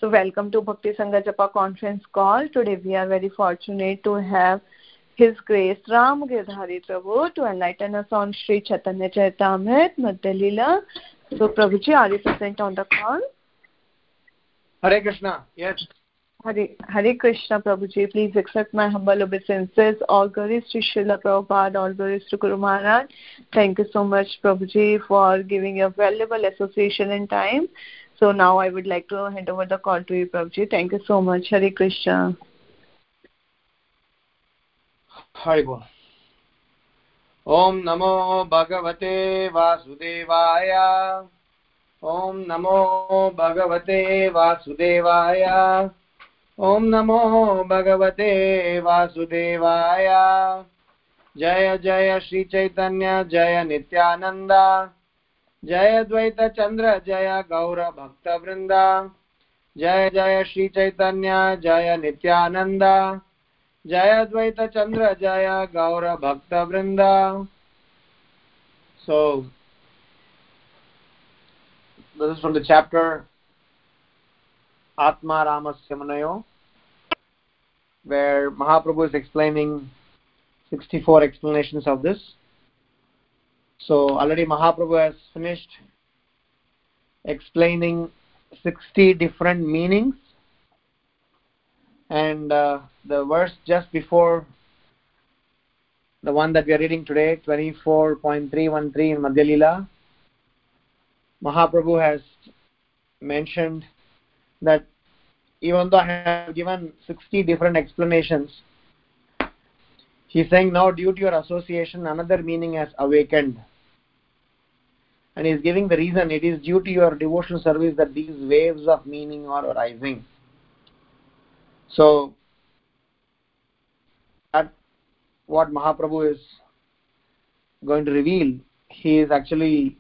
So welcome to Bhakti Sangha Japa conference call. Today we are very fortunate to have His Grace Ram Girdhari Prabhu to enlighten us on Sri Chaitanya Charitamrita Madhya Leela. So Prabhuji, are you present on the call? Hare Krishna. Yes. Hare Krishna, Prabhuji. Please accept my humble obeisances. All glories to Srila Prabhupada, all glories to Guru Maharaj. Thank you so much, Prabhuji, for giving your valuable association and time. So now I would like to hand over the call to you, Prabhuji. Thank you so much. Hare Krishna. Hare Bol. Om Namo Bhagavate Vasudevaya. Om Namo Bhagavate Vasudevaya. Om Namo Bhagavate Vasudevaya. Jaya Jaya Shri Chaitanya Jaya Nityananda. Jaya Dvaita Chandra Jaya Gaura Bhakta Vrinda. Jaya Jaya Shri Chaitanya Jaya Nityananda. Jaya Dvaita Chandra Jaya Gaura Bhakta Vrinda. So, this is from the chapter Atma Ramasya Munayo, where Mahaprabhu is explaining 64 explanations of this. So, already Mahaprabhu has finished explaining 60 different meanings, and the verse just before the one that we are reading today, 24.313 in Madhya Leela, Mahaprabhu has mentioned that even though I have given 60 different explanations, he's saying now due to your association another meaning has awakened, and he's giving the reason. It is due to your devotional service that these waves of meaning are arising. So at what Mahaprabhu is going to reveal, he is actually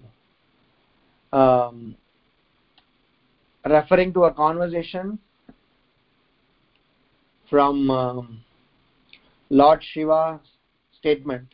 referring to a conversation from Lord Shiva's statement.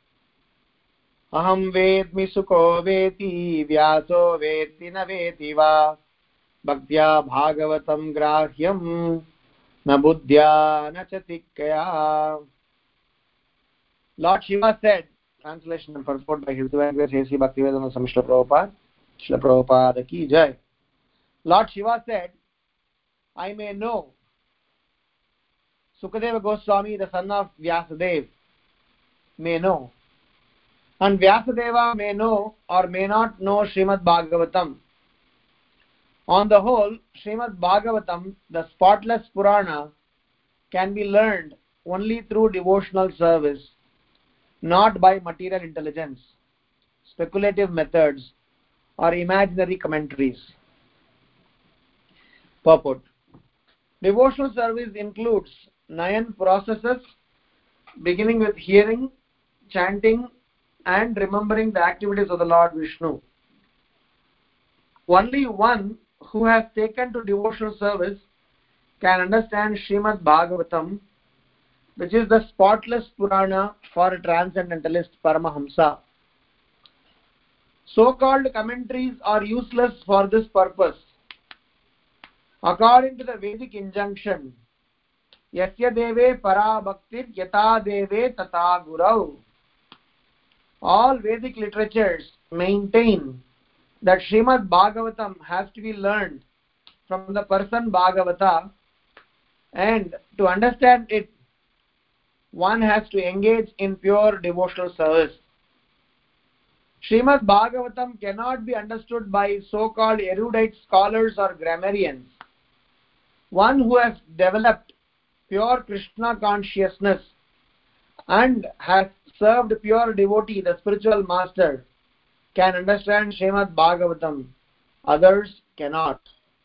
Aham vedmi sukho veti vyaso veti na veti va bhaktya bhagavatam grahyam na buddhya na chatikaya. Lord Shiva said, translation and purport by His Divine Grace A.C. Bhaktivedanta Swami Srila Prabhupada ki jai. Lord Shiva said, I may know. Sukadeva Goswami, the son of Vyasadeva, may know. And Vyasadeva may know or may not know Srimad Bhagavatam. On the whole, Srimad Bhagavatam, the spotless Purana, can be learned only through devotional service, not by material intelligence, speculative methods, or imaginary commentaries. Purport. Devotional service includes 9 processes, beginning with hearing, chanting, and remembering the activities of the Lord Vishnu. Only one who has taken to devotional service can understand Srimad Bhagavatam, which is the spotless Purana for a transcendentalist Paramahamsa. So-called commentaries are useless for this purpose. According to the Vedic injunction, Yasya deve para bhaktir yata deve tata gurau. All Vedic literatures maintain that Srimad Bhagavatam has to be learned from the person Bhagavata, and to understand it, one has to engage in pure devotional service. Srimad Bhagavatam cannot be understood by so-called erudite scholars or grammarians. One who has developed pure Krishna consciousness and has served pure devotee, the spiritual master, can understand Srimad Bhagavatam. Others cannot.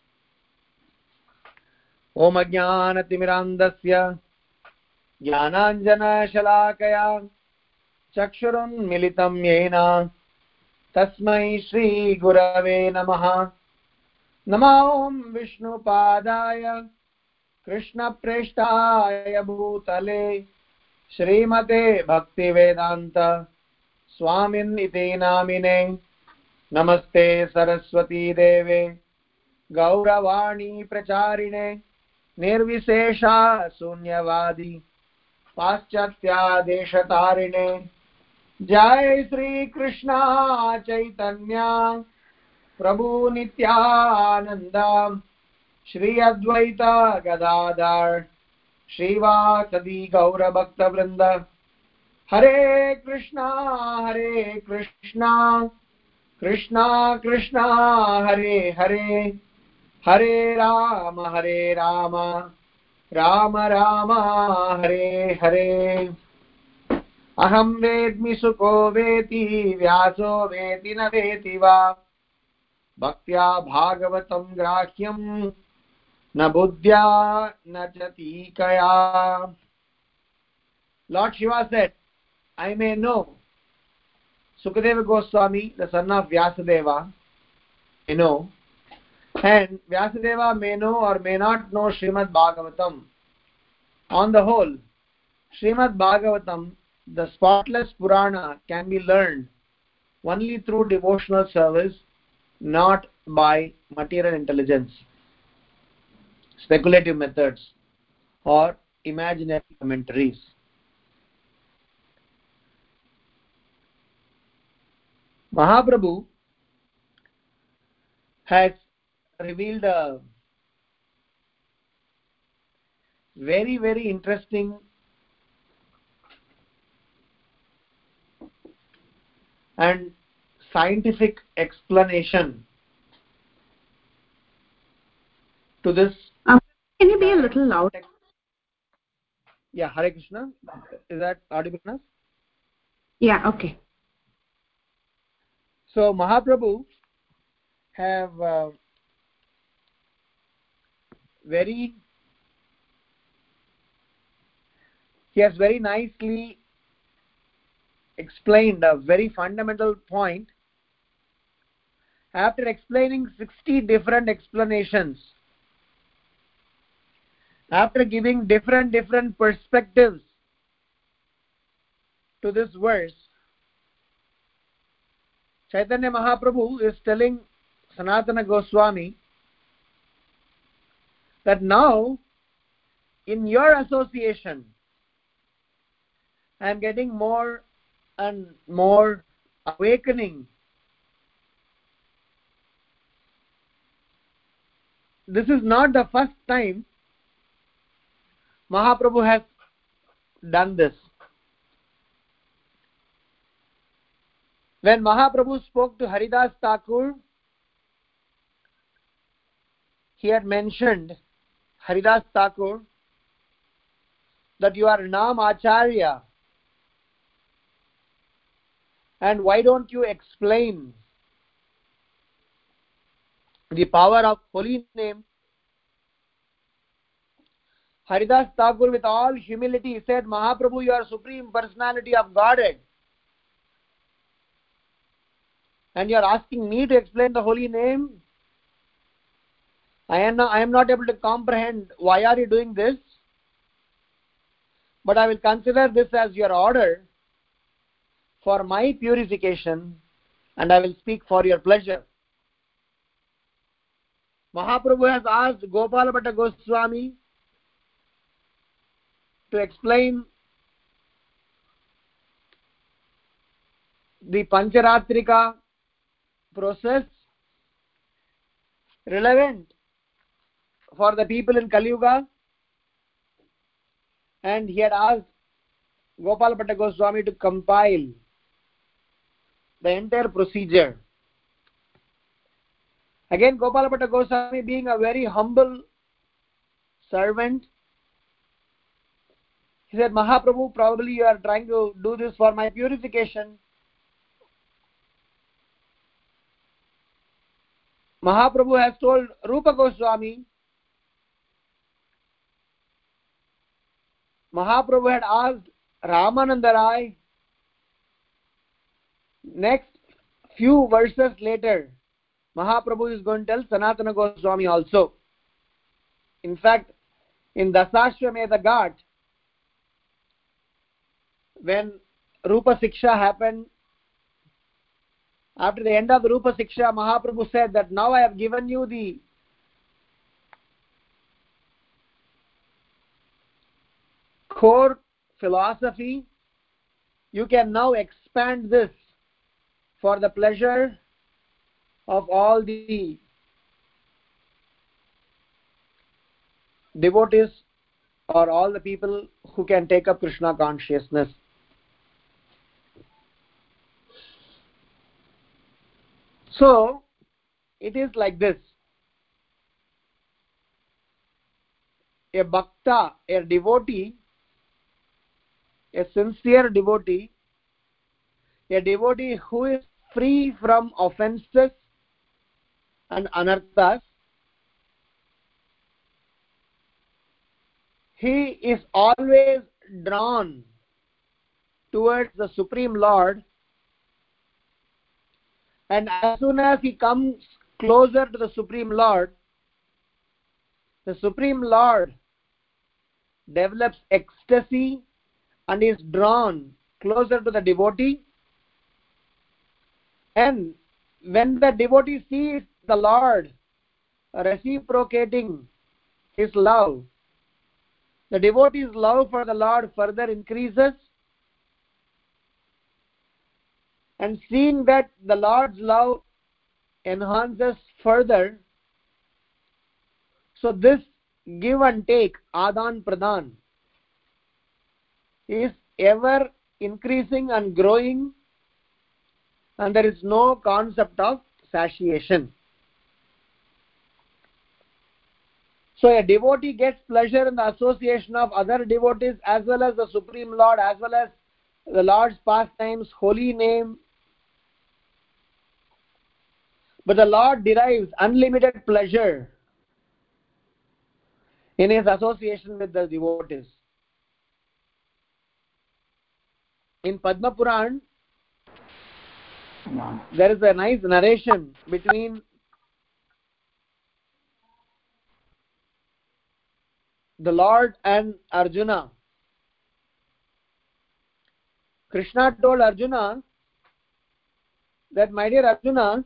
Om Ajnana Timirandasya Jnananjana Shalakaya Chakshurun Militam Yena Tasmai Shri Gurave Namaha. Namah Vishnu Padaya Krishna Preshtaya Bhutale Srimate Bhaktivedanta Swamin iti namine. Namaste Saraswati Deve गौरवाणी प्रचारिणे निर्विशेषा शून्यवादी पाश्चात्यादेशतारिणे जय श्री कृष्णा चैतन्य प्रभु नित्यानंद श्री अद्वैत गदाधर श्रीवासदि गौर भक्त वृंद हरे कृष्णा कृष्णा कृष्णा हरे हरे हरे राम राम राम हरे हरे अहं वेद्मि सुको वेति व्यासो वेति न वेति वा भक्त्या भागवतं ग्राह्यं न बुद्ध्या न च तीकया. Lord Shiva said, I may know Sukadeva Goswami, the son of Vyasadeva, may know, and Vyasadeva may know or may not know Srimad Bhagavatam. On the whole, Srimad Bhagavatam, the spotless Purana, can be learned only through devotional service, not by material intelligence, speculative methods, or imaginary commentaries. Mahaprabhu has revealed a very, very interesting and scientific explanation to this. Can you be a little loud? Yeah, Hare Krishna. Is that audible enough? Yeah, okay. So Mahaprabhu have he has very nicely explained a very fundamental point. After explaining 60 different explanations, after giving different perspectives to this verse, Chaitanya Mahaprabhu is telling Sanatana Goswami that now in your association I am getting more and more awakening. This is not the first time Mahaprabhu has done this. When Mahaprabhu spoke to Haridas Thakur, he had mentioned, Haridas Thakur, that you are Nam Acharya, and why don't you explain the power of holy name? Haridas Thakur, with all humility, said, Mahaprabhu, you are Supreme Personality of Godhead, and you are asking me to explain the holy name? I am not able to comprehend why are you doing this, but I will consider this as your order for my purification, and I will speak for your pleasure. Mahaprabhu has asked Gopala Bhatta Goswami to explain the Pancharatrika process relevant for the people in Kali Yuga, and he had asked Gopala Bhatta Goswami to compile the entire procedure. Again, Gopala Bhatta Goswami, being a very humble servant, he said, Mahaprabhu, probably you are trying to do this for my purification. Mahaprabhu has told Rupa Goswami, Mahaprabhu had asked Ramananda Rai. Next few verses later, Mahaprabhu is going to tell Sanatana Goswami also. In fact, in Dasashwamedha Ghat, when Rupa Siksha happened, after the end of the Rupa Siksha, Mahaprabhu said that now I have given you the core philosophy, you can now expand this for the pleasure of all the devotees or all the people who can take up Krishna consciousness. So, it is like this. A bhakta, a devotee, a sincere devotee, a devotee who is free from offenses and anarthas, he is always drawn towards the Supreme Lord, and as soon as he comes closer to the Supreme Lord develops ecstasy and is drawn closer to the devotee. And when the devotee sees the Lord reciprocating his love, the devotee's love for the Lord further increases, and seeing that the Lord's love enhances further, so this give and take, adan pradan, is ever increasing and growing, and there is no concept of satiation. So a devotee gets pleasure in the association of other devotees as well as the Supreme Lord, as well as the Lord's pastimes, holy name. But the Lord derives unlimited pleasure in his association with the devotees. In Padma Puran, there is a nice narration between the Lord and Arjuna. Krishna told Arjuna that, my dear Arjuna,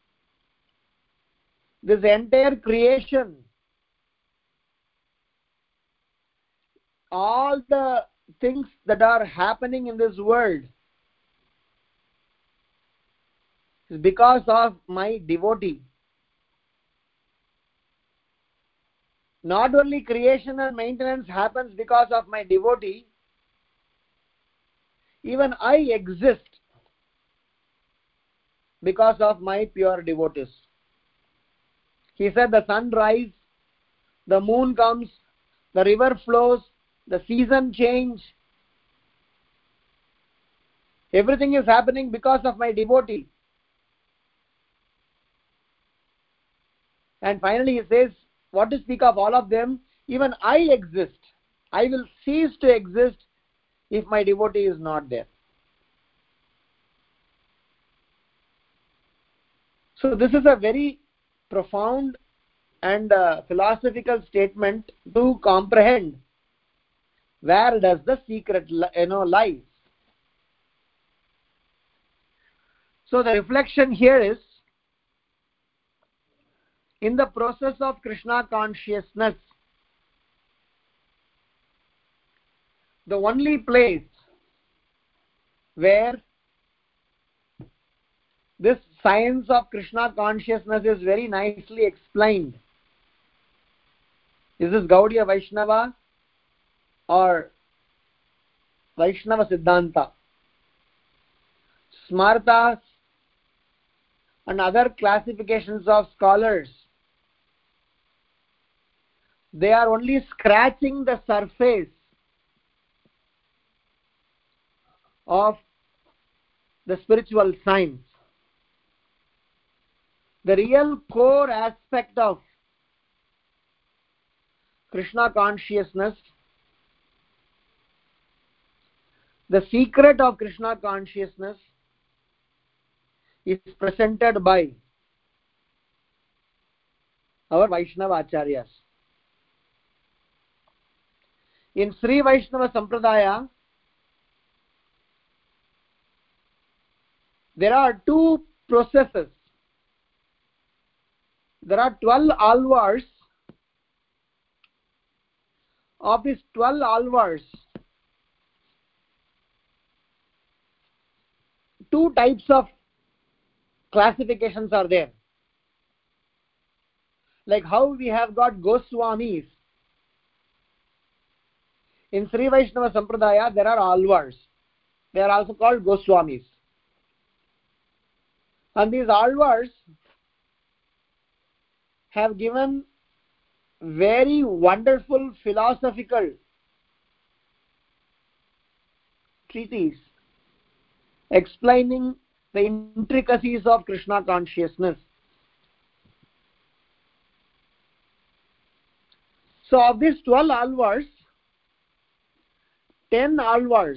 this entire creation, all the things that are happening in this world is because of my devotee. Not only creation and maintenance happens because of my devotee, even I exist because of my pure devotees. He said the sun rises, the moon comes, the river flows, the season change. Everything is happening because of my devotee. And finally he says, what to speak of all of them, even I exist. I will cease to exist if my devotee is not there. So this is a very profound and philosophical statement to comprehend where does the secret lies. So the reflection here is, in the process of Krishna consciousness, the only place where this science of Krishna consciousness is very nicely explained is this Gaudiya Vaishnava or Vaishnava Siddhanta. Smartas and other classifications of scholars, they are only scratching the surface of the spiritual science. The real core aspect of Krishna consciousness, the secret of Krishna consciousness, is presented by our Vaishnava Acharyas. In Sri Vaishnava Sampradaya, there are two processes. There are 12 alvars. Of these 12 alvars, two types of classifications are there. Like how we have got Goswamis. In Sri Vaishnava Sampradaya, there are Alvars. They are also called Goswamis. And these Alvars have given very wonderful philosophical treatise explaining the intricacies of Krishna consciousness. So of these 12 Alvars, 10 Alvars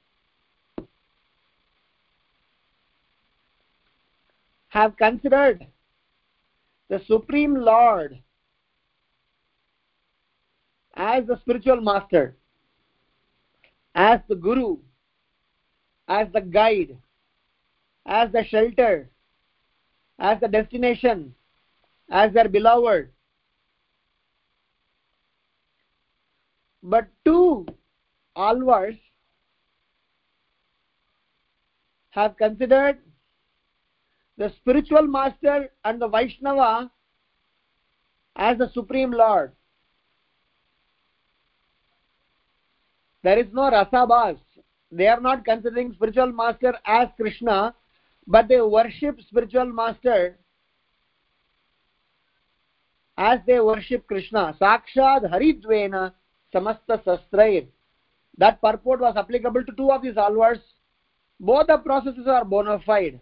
have considered the Supreme Lord as the spiritual master, as the Guru, as the guide, as the shelter, as the destination, as their beloved. But two Alvars have considered the spiritual master and the Vaishnava as the Supreme Lord. There is no rasabhas. They are not considering spiritual master as Krishna, but they worship spiritual master as they worship Krishna. Sakshad Haridvena Samasta Sastrair. That purport was applicable to two of these Alvars. Both the processes are bona fide.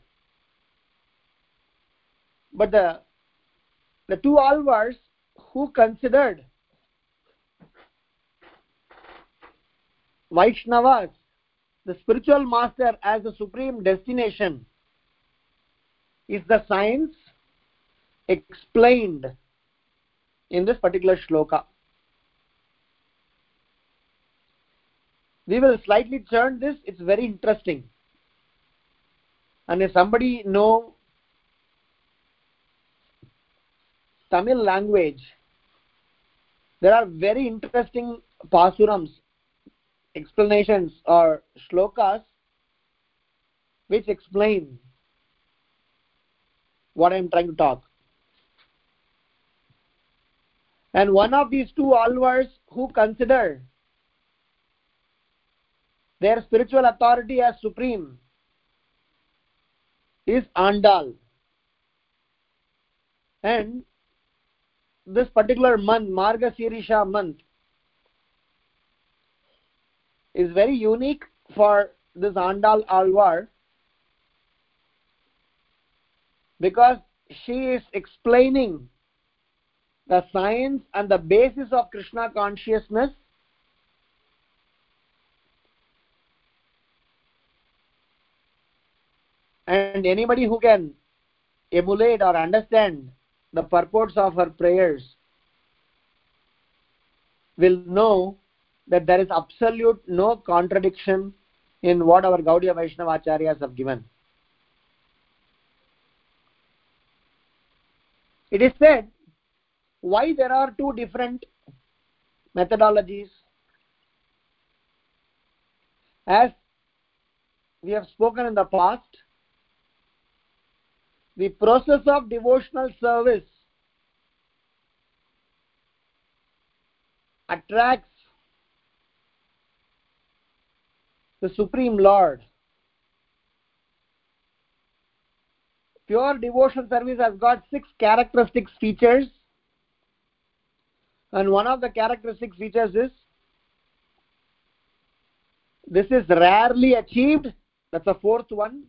But the two Alvars who considered Vaishnavas, the spiritual master, as the supreme destination, is the science explained in this particular shloka. We will slightly turn this. It's very interesting. And if somebody know Tamil language, there are very interesting pasurams, explanations or shlokas which explain what I am trying to talk. And one of these two Alvars who consider their spiritual authority as supreme is Andal. And this particular month, Margasirisha month, is very unique for this Andal Alvar because she is explaining the science and the basis of Krishna consciousness and anybody who can emulate or understand the purports of her prayers will know that there is absolute no contradiction in what our Gaudiya Vaishnava Acharyas have given. It is said why there are two different methodologies. As we have spoken in the past, the process of devotional service attracts the Supreme Lord. Pure devotional service has got 6 characteristic features, and one of the characteristic features is this is rarely achieved. That's the fourth one.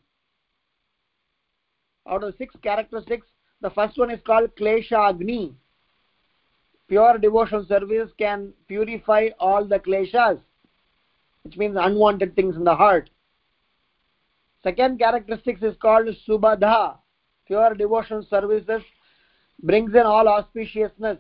Out of 6 characteristics, the first one is called Klesha Agni. Pure devotional service can purify all the kleshas, which means unwanted things in the heart. Second characteristic is called Subhadha. Pure devotional services brings in all auspiciousness.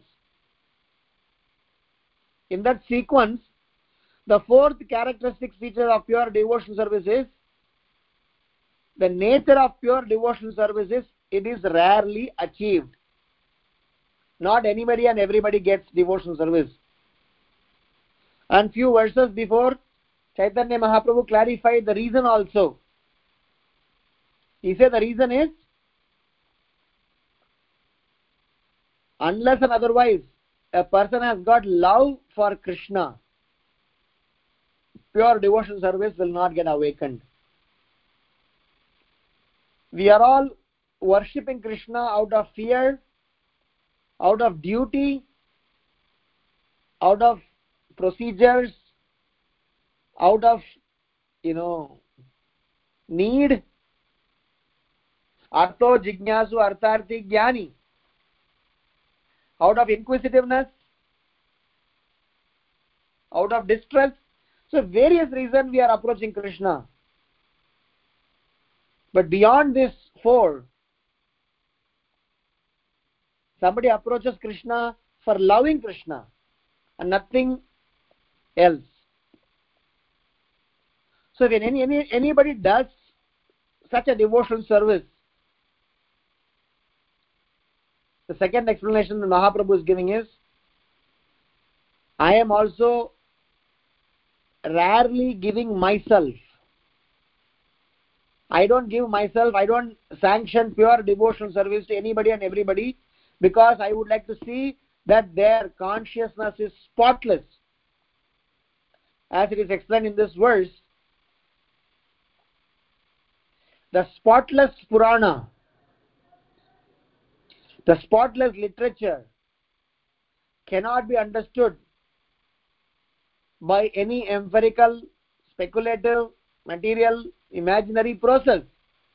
In that sequence, the fourth characteristic feature of pure devotional service is the nature of pure devotional service is it is rarely achieved. Not anybody and everybody gets devotional service. And few verses before, Chaitanya Mahaprabhu clarified the reason also. He said the reason is, unless and otherwise a person has got love for Krishna, pure devotion service will not get awakened. We are all worshipping Krishna out of fear, out of duty, out of procedures, out of, need. Artho jignasu artharthi jnani. Out of inquisitiveness, out of distress. So various reasons we are approaching Krishna. But beyond this four, somebody approaches Krishna for loving Krishna and nothing else. So when anybody does such a devotional service, the second explanation that Mahaprabhu is giving is, I am also rarely giving myself. I don't give myself, I don't sanction pure devotional service to anybody and everybody, because I would like to see that their consciousness is spotless. As it is explained in this verse, the spotless Purana, the spotless literature cannot be understood by any empirical, speculative, material, imaginary process.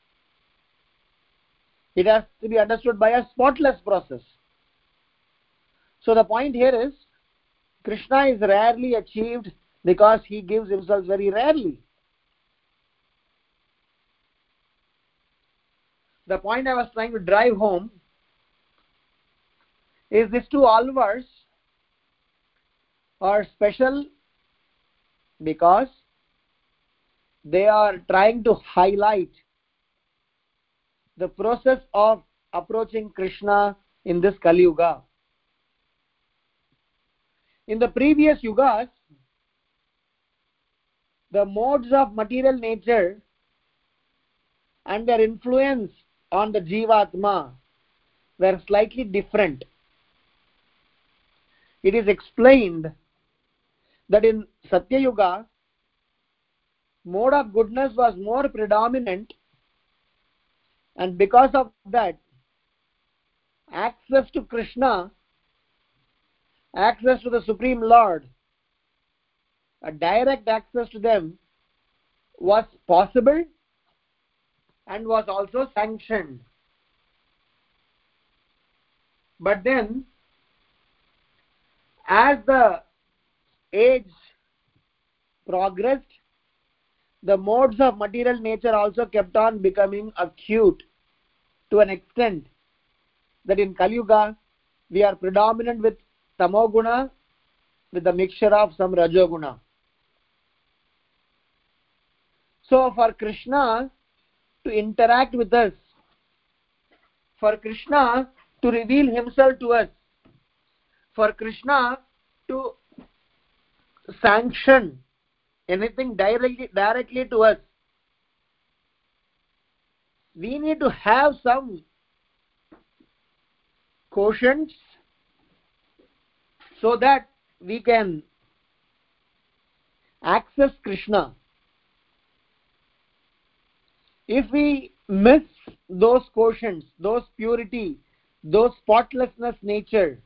It has to be understood by a spotless process. So the point here is, Krishna is rarely achieved because he gives himself very rarely. The point I was trying to drive home is these two alvars are special because they are trying to highlight the process of approaching Krishna in this Kali Yuga. In the previous yugas, the modes of material nature and their influence on the Jivatma were slightly different. It is explained that in Satya Yuga, mode of goodness was more predominant, and because of that, access to Krishna, access to the Supreme Lord, a direct access to them was possible and was also sanctioned. But then, as the age progressed, the modes of material nature also kept on becoming acute to an extent that in Kali Yuga we are predominant with Tamoguna with a mixture of some Rajoguna. So for Krishna to interact with us, for Krishna to reveal himself to us, for Krishna to sanction anything directly to us, we need to have some quotients so that we can access Krishna. If we miss those quotients, those purity, those spotlessness nature,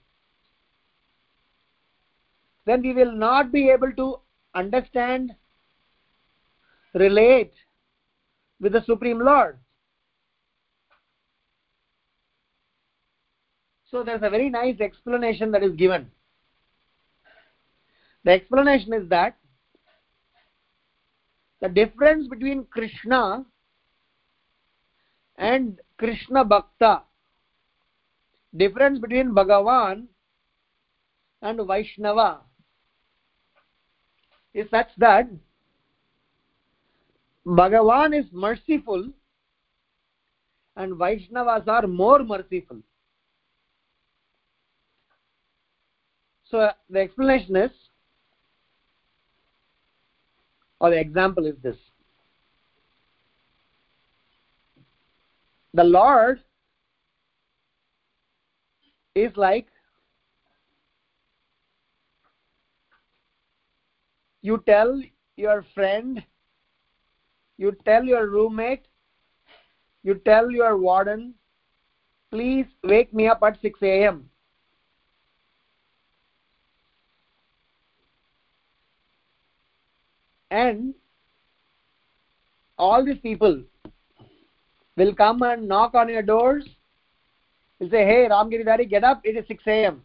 then we will not be able to understand, relate with the Supreme Lord. So there's a very nice explanation that is given. The explanation is that the difference between Krishna and Krishna Bhakta, difference between Bhagavan and Vaishnava, is such that Bhagavan is merciful and Vaishnavas are more merciful. So the explanation is, or the example is this. the Lord is like you tell your friend, you tell your roommate, you tell your warden, please wake me up at 6 a.m. And all these people will come and knock on your doors. Will say, hey, Ramgiri Dari, get up, it is 6 a.m.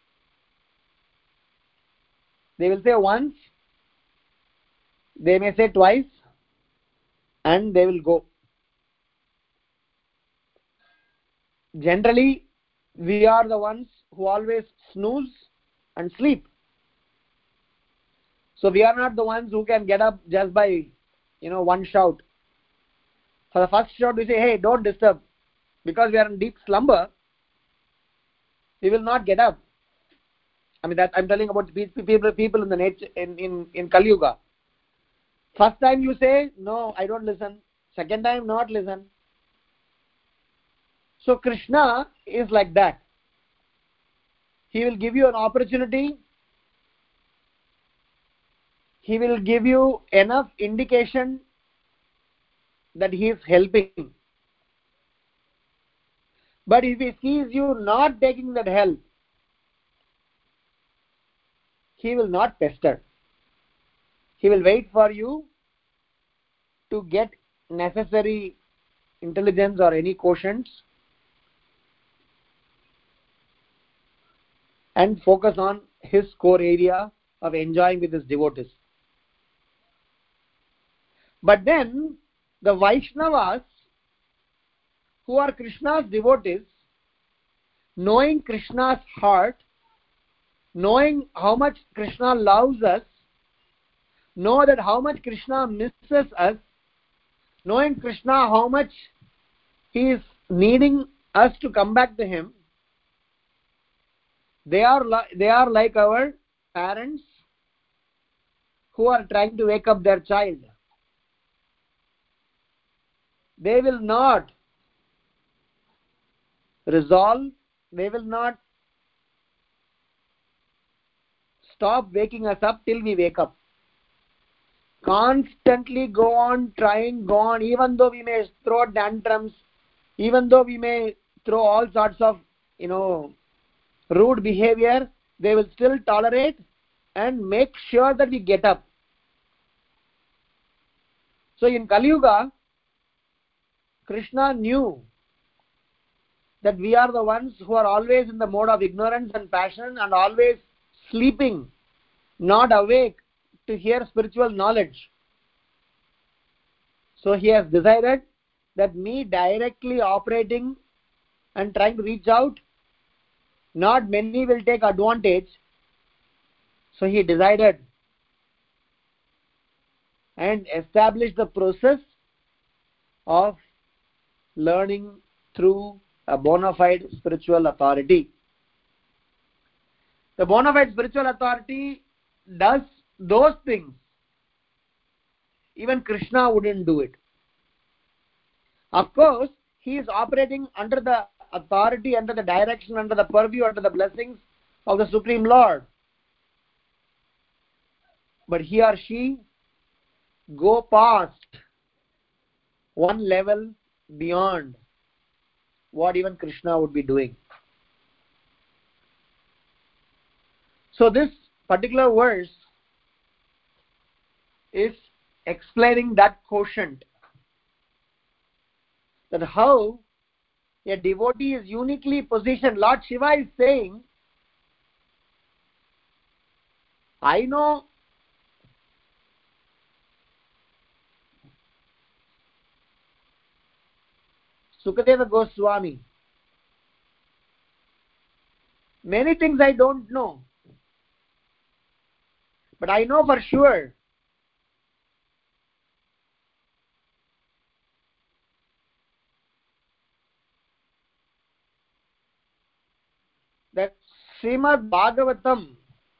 They will say once, they may say twice, and they will go. Generally, we are the ones who always snooze and sleep. So we are not the ones who can get up just by, one shout. For the first shout, we say, hey, don't disturb. Because we are in deep slumber, we will not get up. I mean, that I'm telling about people in the nature in Kali Yuga. First time you say, no, I don't listen. Second time, not listen. So Krishna is like that. He will give you an opportunity. He will give you enough indication that he is helping. But if he sees you not taking that help, he will not pester. He will wait for you to get necessary intelligence or any quotients and focus on his core area of enjoying with his devotees. But then the Vaishnavas, who are Krishna's devotees, knowing Krishna's heart, knowing how much Krishna loves us, know that how much Krishna misses us, knowing Krishna how much he is needing us to come back to him, they are like our parents who are trying to wake up their child. They will not resolve, they will not stop waking us up till we wake up. Constantly go on trying, go on, even though we may throw tantrums, even though we may throw all sorts of, rude behavior, they will still tolerate and make sure that we get up. So in Kali Yuga, Krishna knew that we are the ones who are always in the mode of ignorance and passion and always sleeping, not awake to hear spiritual knowledge. So he has decided that me directly operating and trying to reach out, not many will take advantage. So he decided and established the process of learning through a bona fide spiritual authority. The bona fide spiritual authority does those things. Even Krishna wouldn't do it. Of course, he is operating under the authority, under the direction, under the purview, under the blessings of the Supreme Lord. But he or she go past one level beyond what even Krishna would be doing. So this particular verse is explaining that quotient, that how a devotee is uniquely positioned. Lord Shiva is saying, I know Sukadeva Goswami, many things I don't know, but I know for sure that Srimad Bhagavatam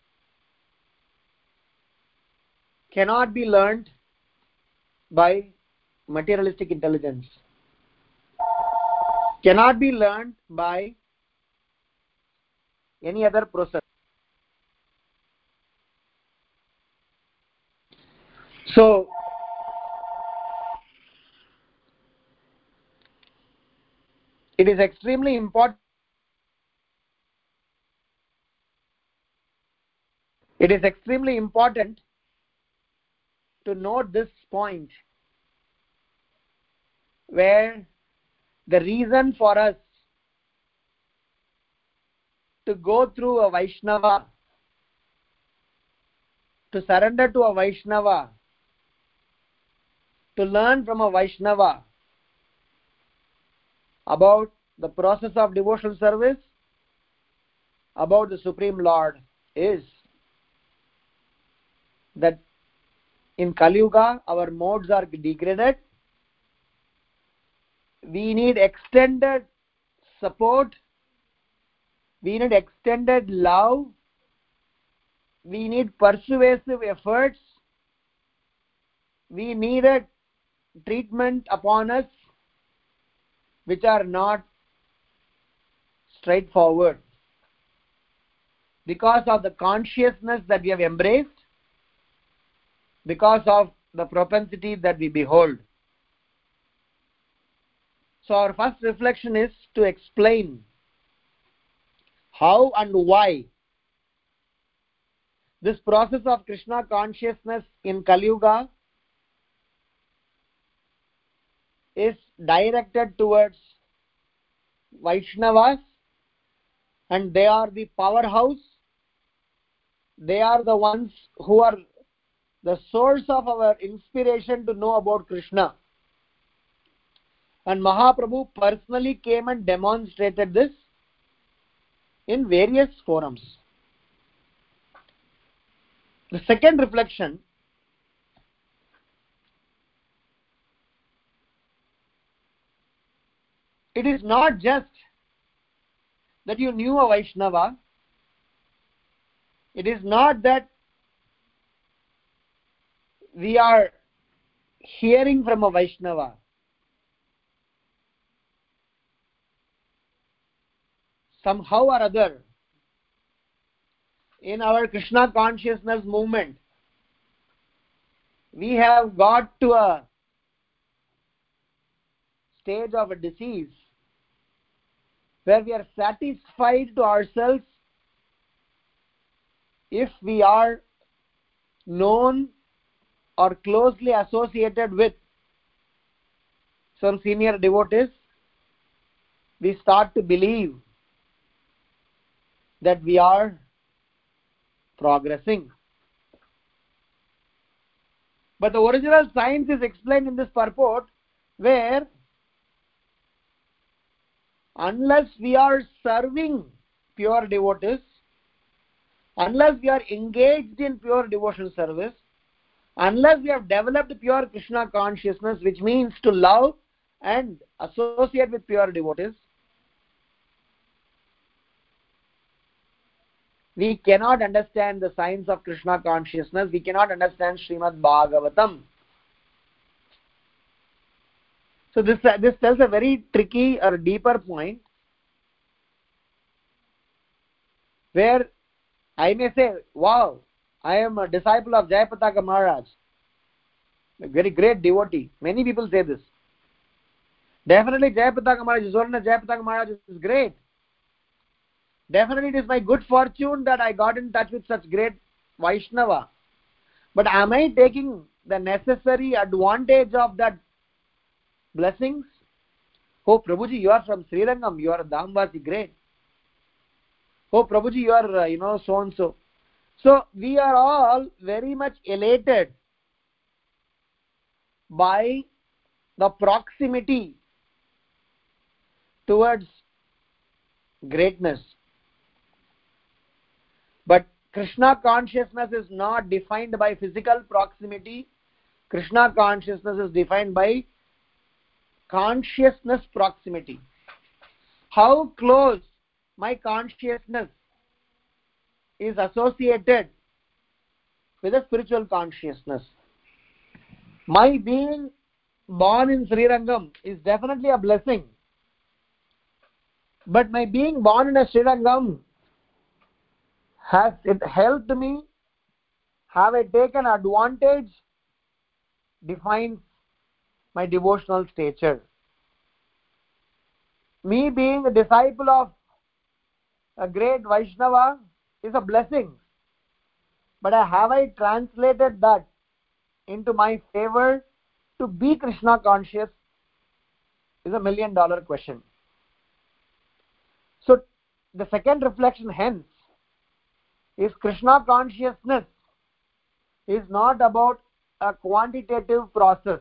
cannot be learned by materialistic intelligence. cannot be learned by any other process. So it is extremely important. It is extremely important to note this point, where the reason for us to go through a Vaishnava, to surrender to a Vaishnava, to learn from a Vaishnava about the process of devotional service, about the Supreme Lord, is that in Kali Yuga our modes are degraded. We need extended support, we need extended love, we need persuasive efforts, we needed treatment upon us which are not straightforward, because of the consciousness that we have embraced, because of the propensity that we behold. So our first reflection is to explain how and why this process of Krishna consciousness in Kali Yuga is directed towards Vaishnavas, and they are the powerhouse. They are the ones who are the source of our inspiration to know about Krishna. And Mahaprabhu personally came and demonstrated this in various forums. The second reflection it is not just that you knew a Vaishnava, it is not that we are hearing from a Vaishnava. Somehow or other, in our Krishna consciousness movement, we have got to a stage of a disease where we are satisfied to ourselves if we are known or closely associated with some senior devotees. We start to believe that we are progressing. But the original science is explained in this purport, where unless we are serving pure devotees, unless we are engaged in pure devotional service, unless we have developed pure Krishna consciousness, which means to love and associate with pure devotees, we cannot understand the science of Krishna consciousness, we cannot understand Srimad Bhagavatam. So this tells a very tricky or deeper point, where I may say, wow, I am a disciple of Jayapataka Maharaj, a very great devotee. Many people say this. Definitely Jayapataka Maharaj, Zorna Jayapataka Maharaj is great. Definitely it is my good fortune that I got in touch with such great Vaishnava. But am I taking the necessary advantage of that blessings? Oh Prabhuji, you are from Srirangam, you are a Dhamvasi, great. Oh Prabhuji, you are so and so. So we are all very much elated by the proximity towards greatness. But Krishna consciousness is not defined by physical proximity. Krishna consciousness is defined by consciousness proximity. How close my consciousness is associated with a spiritual consciousness. My being born in Srirangam is definitely a blessing. But my being born in a Srirangam, has it helped me? Have I taken advantage? Defines my devotional stature. Me being a disciple of a great Vaishnava is a blessing. But have I translated that into my favor to be Krishna conscious is a $1,000,000 question. So the second reflection hence is Krishna consciousness is not about a quantitative process.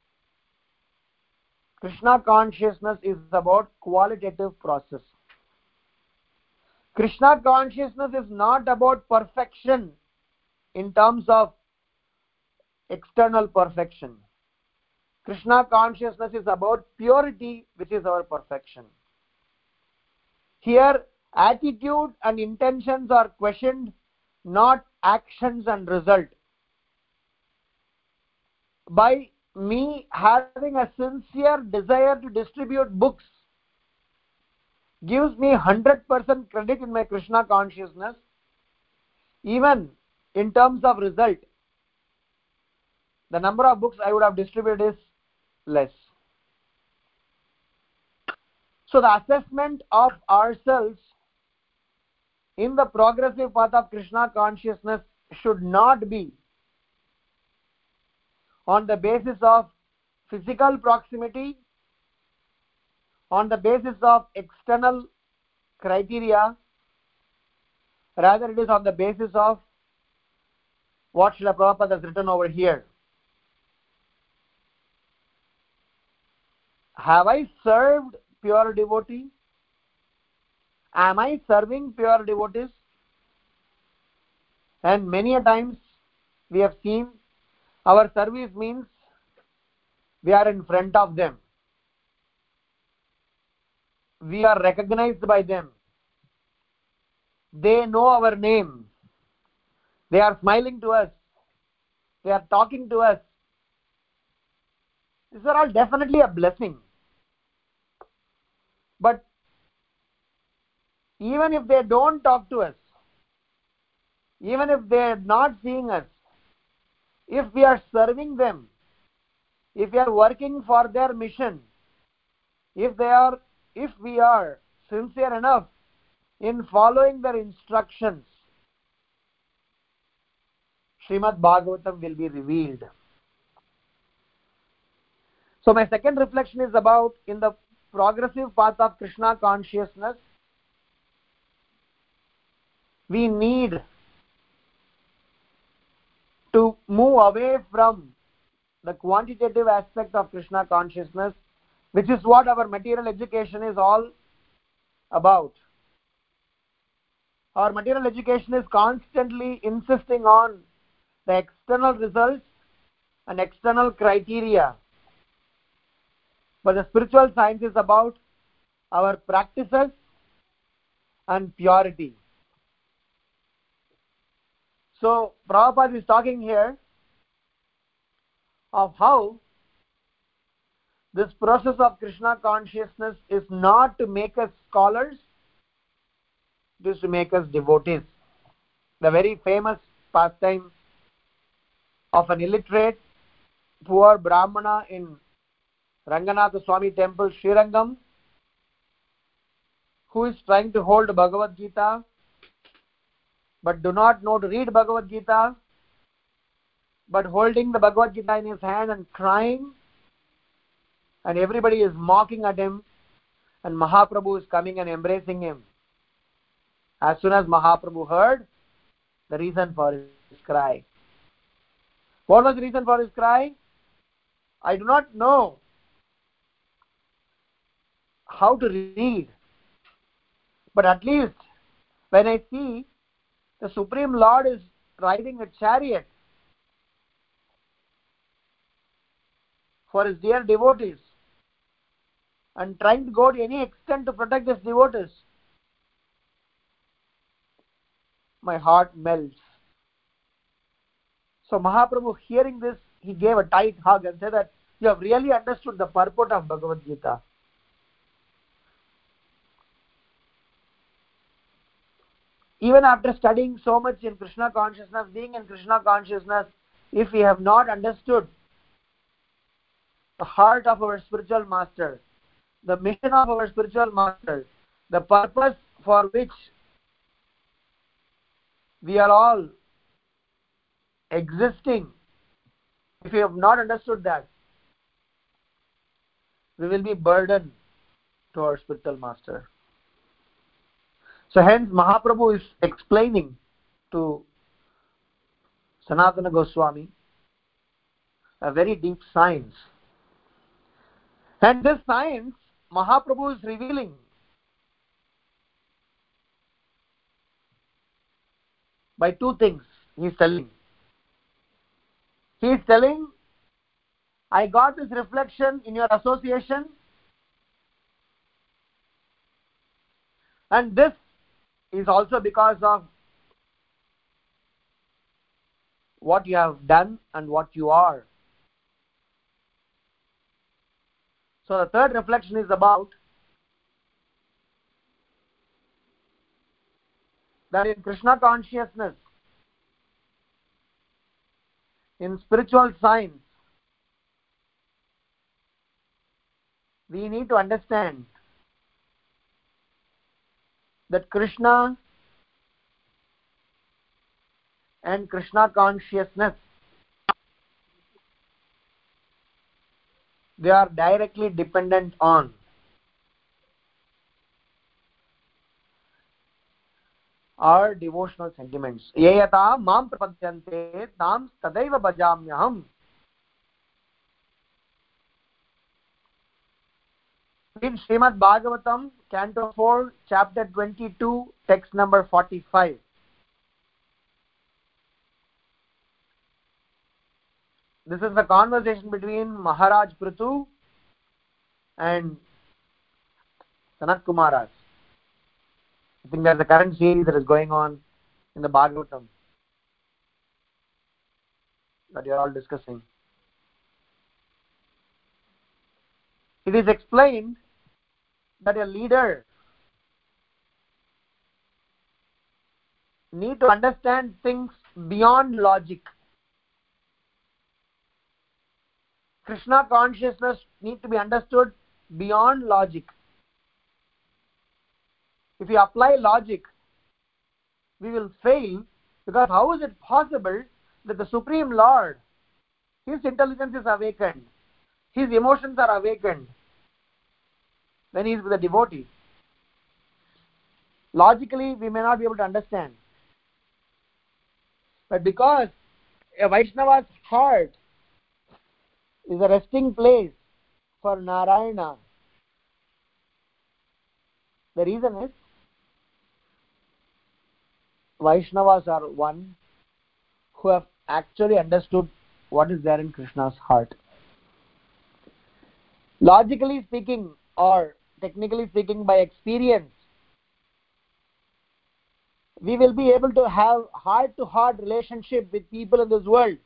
Krishna consciousness is about qualitative process. Krishna consciousness is not about perfection in terms of external perfection. Krishna consciousness is about purity, which is our perfection. Here, attitude and intentions are questioned, not actions and result. By me having a sincere desire to distribute books gives me 100% credit in my Krishna consciousness, even in terms of result. The number of books I would have distributed is less. So the assessment of ourselves in the progressive path of Krishna consciousness should not be on the basis of physical proximity, on the basis of external criteria. Rather, it is on the basis of what Srila Prabhupada has written over here. Have I served pure devotee? Am I serving pure devotees? And many a times we have seen our service means we are in front of them. We are recognized by them. They know our name. They are smiling to us. They are talking to us. These are all definitely a blessing. But even if they don't talk to us, even if they are not seeing us, if we are serving them, if we are working for their mission, if we are sincere enough in following their instructions, Srimad Bhagavatam will be revealed. So my second reflection is about in the progressive path of Krishna consciousness, we need to move away from the quantitative aspect of Krishna consciousness, which is what our material education is all about. Our material education is constantly insisting on the external results and external criteria. But the spiritual science is about our practices and purity. So Prabhupada is talking here of how this process of Krishna consciousness is not to make us scholars, it is to make us devotees. The very famous pastime of an illiterate, poor Brahmana in Ranganatha Swami temple, Srirangam, who is trying to hold Bhagavad Gita, but do not know to read Bhagavad Gita, but holding the Bhagavad Gita in his hand and crying, and everybody is mocking at him, and Mahaprabhu is coming and embracing him. As soon as Mahaprabhu heard the reason for his cry. What was the reason for his cry? I do not know how to read, but at least when I see the Supreme Lord is riding a chariot for his dear devotees and trying to go to any extent to protect his devotees, my heart melts. So Mahaprabhu, hearing this, he gave a tight hug and said that you have really understood the purport of Bhagavad Gita. even after studying so much in Krishna consciousness, being in Krishna consciousness, if we have not understood the heart of our spiritual master, the mission of our spiritual master, the purpose for which we are all existing, if we have not understood that, we will be burdened to our spiritual master. So hence Mahaprabhu is explaining to Sanatana Goswami a very deep science. And this science Mahaprabhu is revealing by two things. He is telling, I got this reflection in your association, and this is also because of what you have done and what you are. So the third reflection is about that in Krishna consciousness, in spiritual science, we need to understand that Krishna and Krishna consciousness, they are directly dependent on our devotional sentiments. Yayata mam prapadyante tam tadaiva bhajamyaham. In Srimad Bhagavatam, Canto 4, Chapter 22, text number 45. This is the conversation between Maharaj Prithu and Sanat Kumaras. I think there's a current series that is going on in the Bhagavatam that you're all discussing. It is explained that a leader need to understand things beyond logic. Krishna consciousness need to be understood beyond logic. If we apply logic, we will fail, because how is it possible that the Supreme Lord, His intelligence is awakened, His emotions are awakened when He is with a devotee? Logically, we may not be able to understand. But because a Vaishnava's heart is a resting place for Narayana, the reason is Vaishnavas are one who have actually understood what is there in Krishna's heart. Logically speaking, or technically speaking, by experience, we will be able to have heart-to-heart relationship with people in this world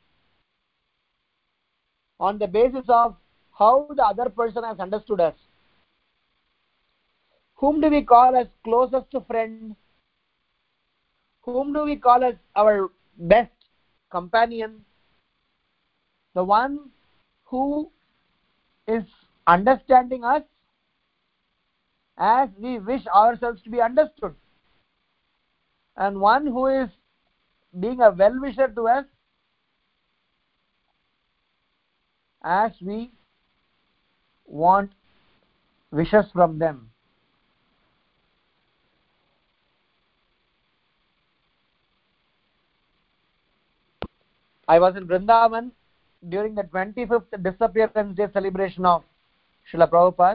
on the basis of how the other person has understood us. Whom do we call as closest friend? Whom do we call as our best companion? The one who is understanding us as we wish ourselves to be understood, and one who is being a well-wisher to us as we want wishes from them. I was in Vrindavan during the 25th Disappearance Day celebration of Srila Prabhupada.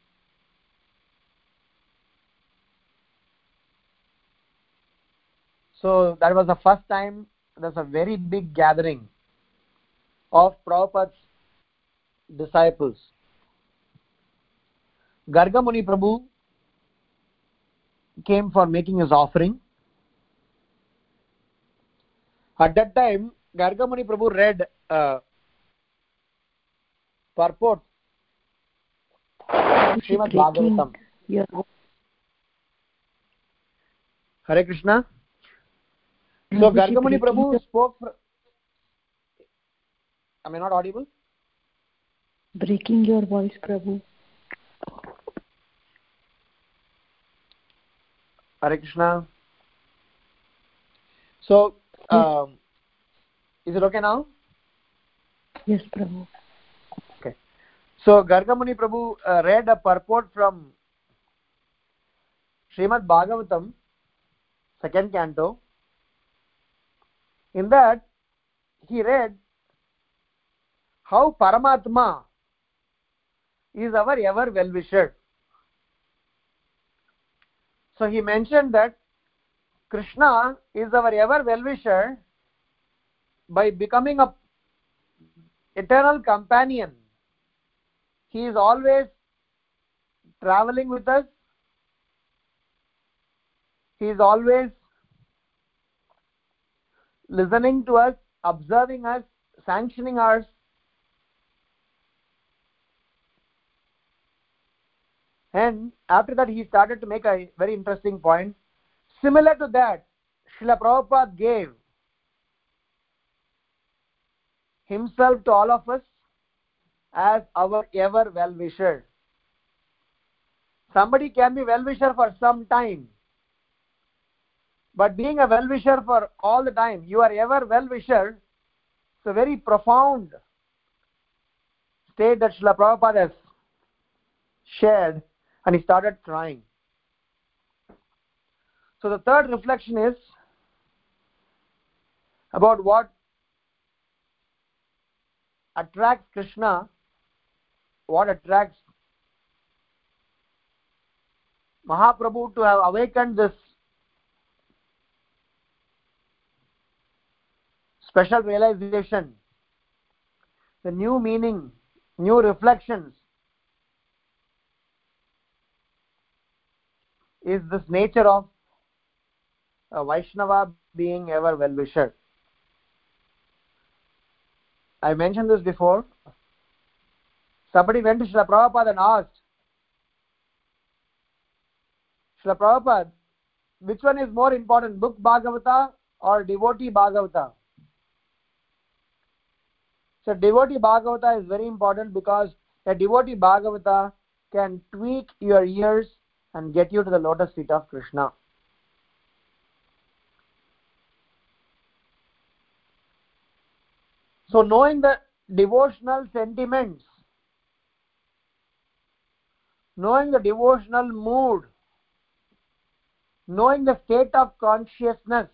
So that was the first time there was a very big gathering of Prabhupada's disciples. Garga Muni Prabhu came for making his offering. At that time, Garga Muni Prabhu read purport Srimad Bhagavatam. Hare Krishna. So Gargamuni Prabhu spoke. Am I not audible? Breaking your voice, Prabhu. Hare Krishna. So, is it okay now? Yes, Prabhu. Okay. So Gargamuni Prabhu read a purport from Srimad Bhagavatam, second canto. In that, he read how Paramatma is our ever well-wisher. So he mentioned that Krishna is our ever well-wisher by becoming a eternal companion. He is always traveling with us. He is always listening to us, observing us, sanctioning us. And after that, he started to make a very interesting point. Similar to that, Srila Prabhupada gave himself to all of us as our ever well-wisher. Somebody can be well-wisher for some time, but being a well-wisher for all the time, you are ever well-wisher, it's a very profound state that Srila Prabhupada has shared, and he started crying. So the third reflection is about what attracts Krishna, what attracts Mahaprabhu to have awakened this special realization, the new meaning, new reflections, is this nature of a Vaishnava being ever well-wisher. I mentioned this before. Somebody went to Srila Prabhupada and asked, Srila Prabhupada, which one is more important, book Bhagavata or devotee Bhagavata? So devotee Bhagavata is very important because a devotee Bhagavata can tweak your ears and get you to the lotus feet of Krishna. So knowing the devotional sentiments, knowing the devotional mood, knowing the state of consciousness,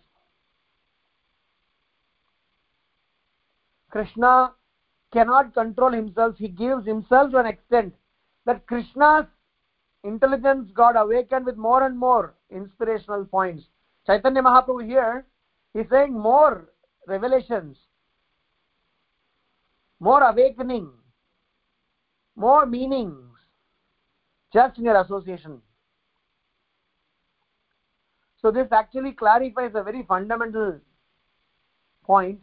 Krishna cannot control himself. He gives himself to an extent that Krishna's intelligence got awakened with more and more inspirational points. Chaitanya Mahaprabhu here is saying more revelations, more awakening, more meanings, just in your association. So this actually clarifies a very fundamental point.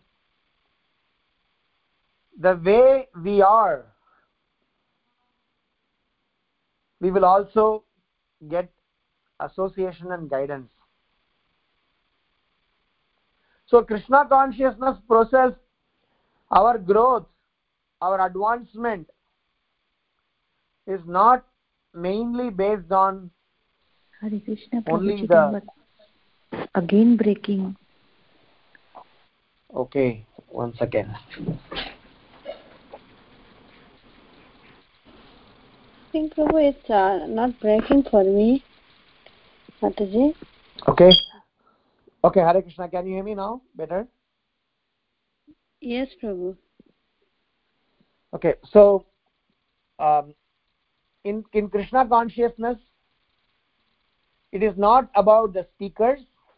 The way we are, we will also get association and guidance. So Krishna consciousness process, our growth, our advancement is not mainly based on Hare Krishna, only Prabhuji, again breaking. Okay, one second. I think Prabhu, it's not breaking for me. Mataji. Okay. Okay, Hare Krishna, can you hear me now better? Yes, Prabhu. Okay, so in Krishna consciousness, it is not about the speakers.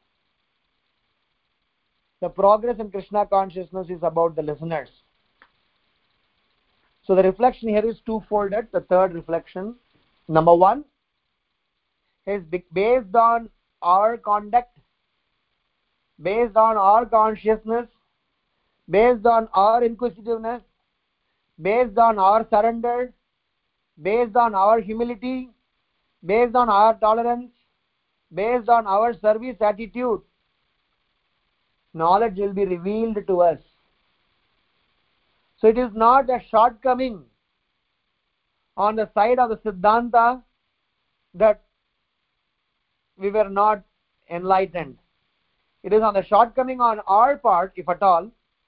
The progress in Krishna consciousness is about the listeners. So the reflection here is two-folded. The third reflection, number one, is based on our conduct, based on our consciousness, based on our inquisitiveness, based on our surrender, based on our humility, based on our tolerance, based on our service attitude. knowledge will be revealed to us. So it is not a shortcoming on the side of the Siddhanta that we were not enlightened. It is on the shortcoming on our part, if at all,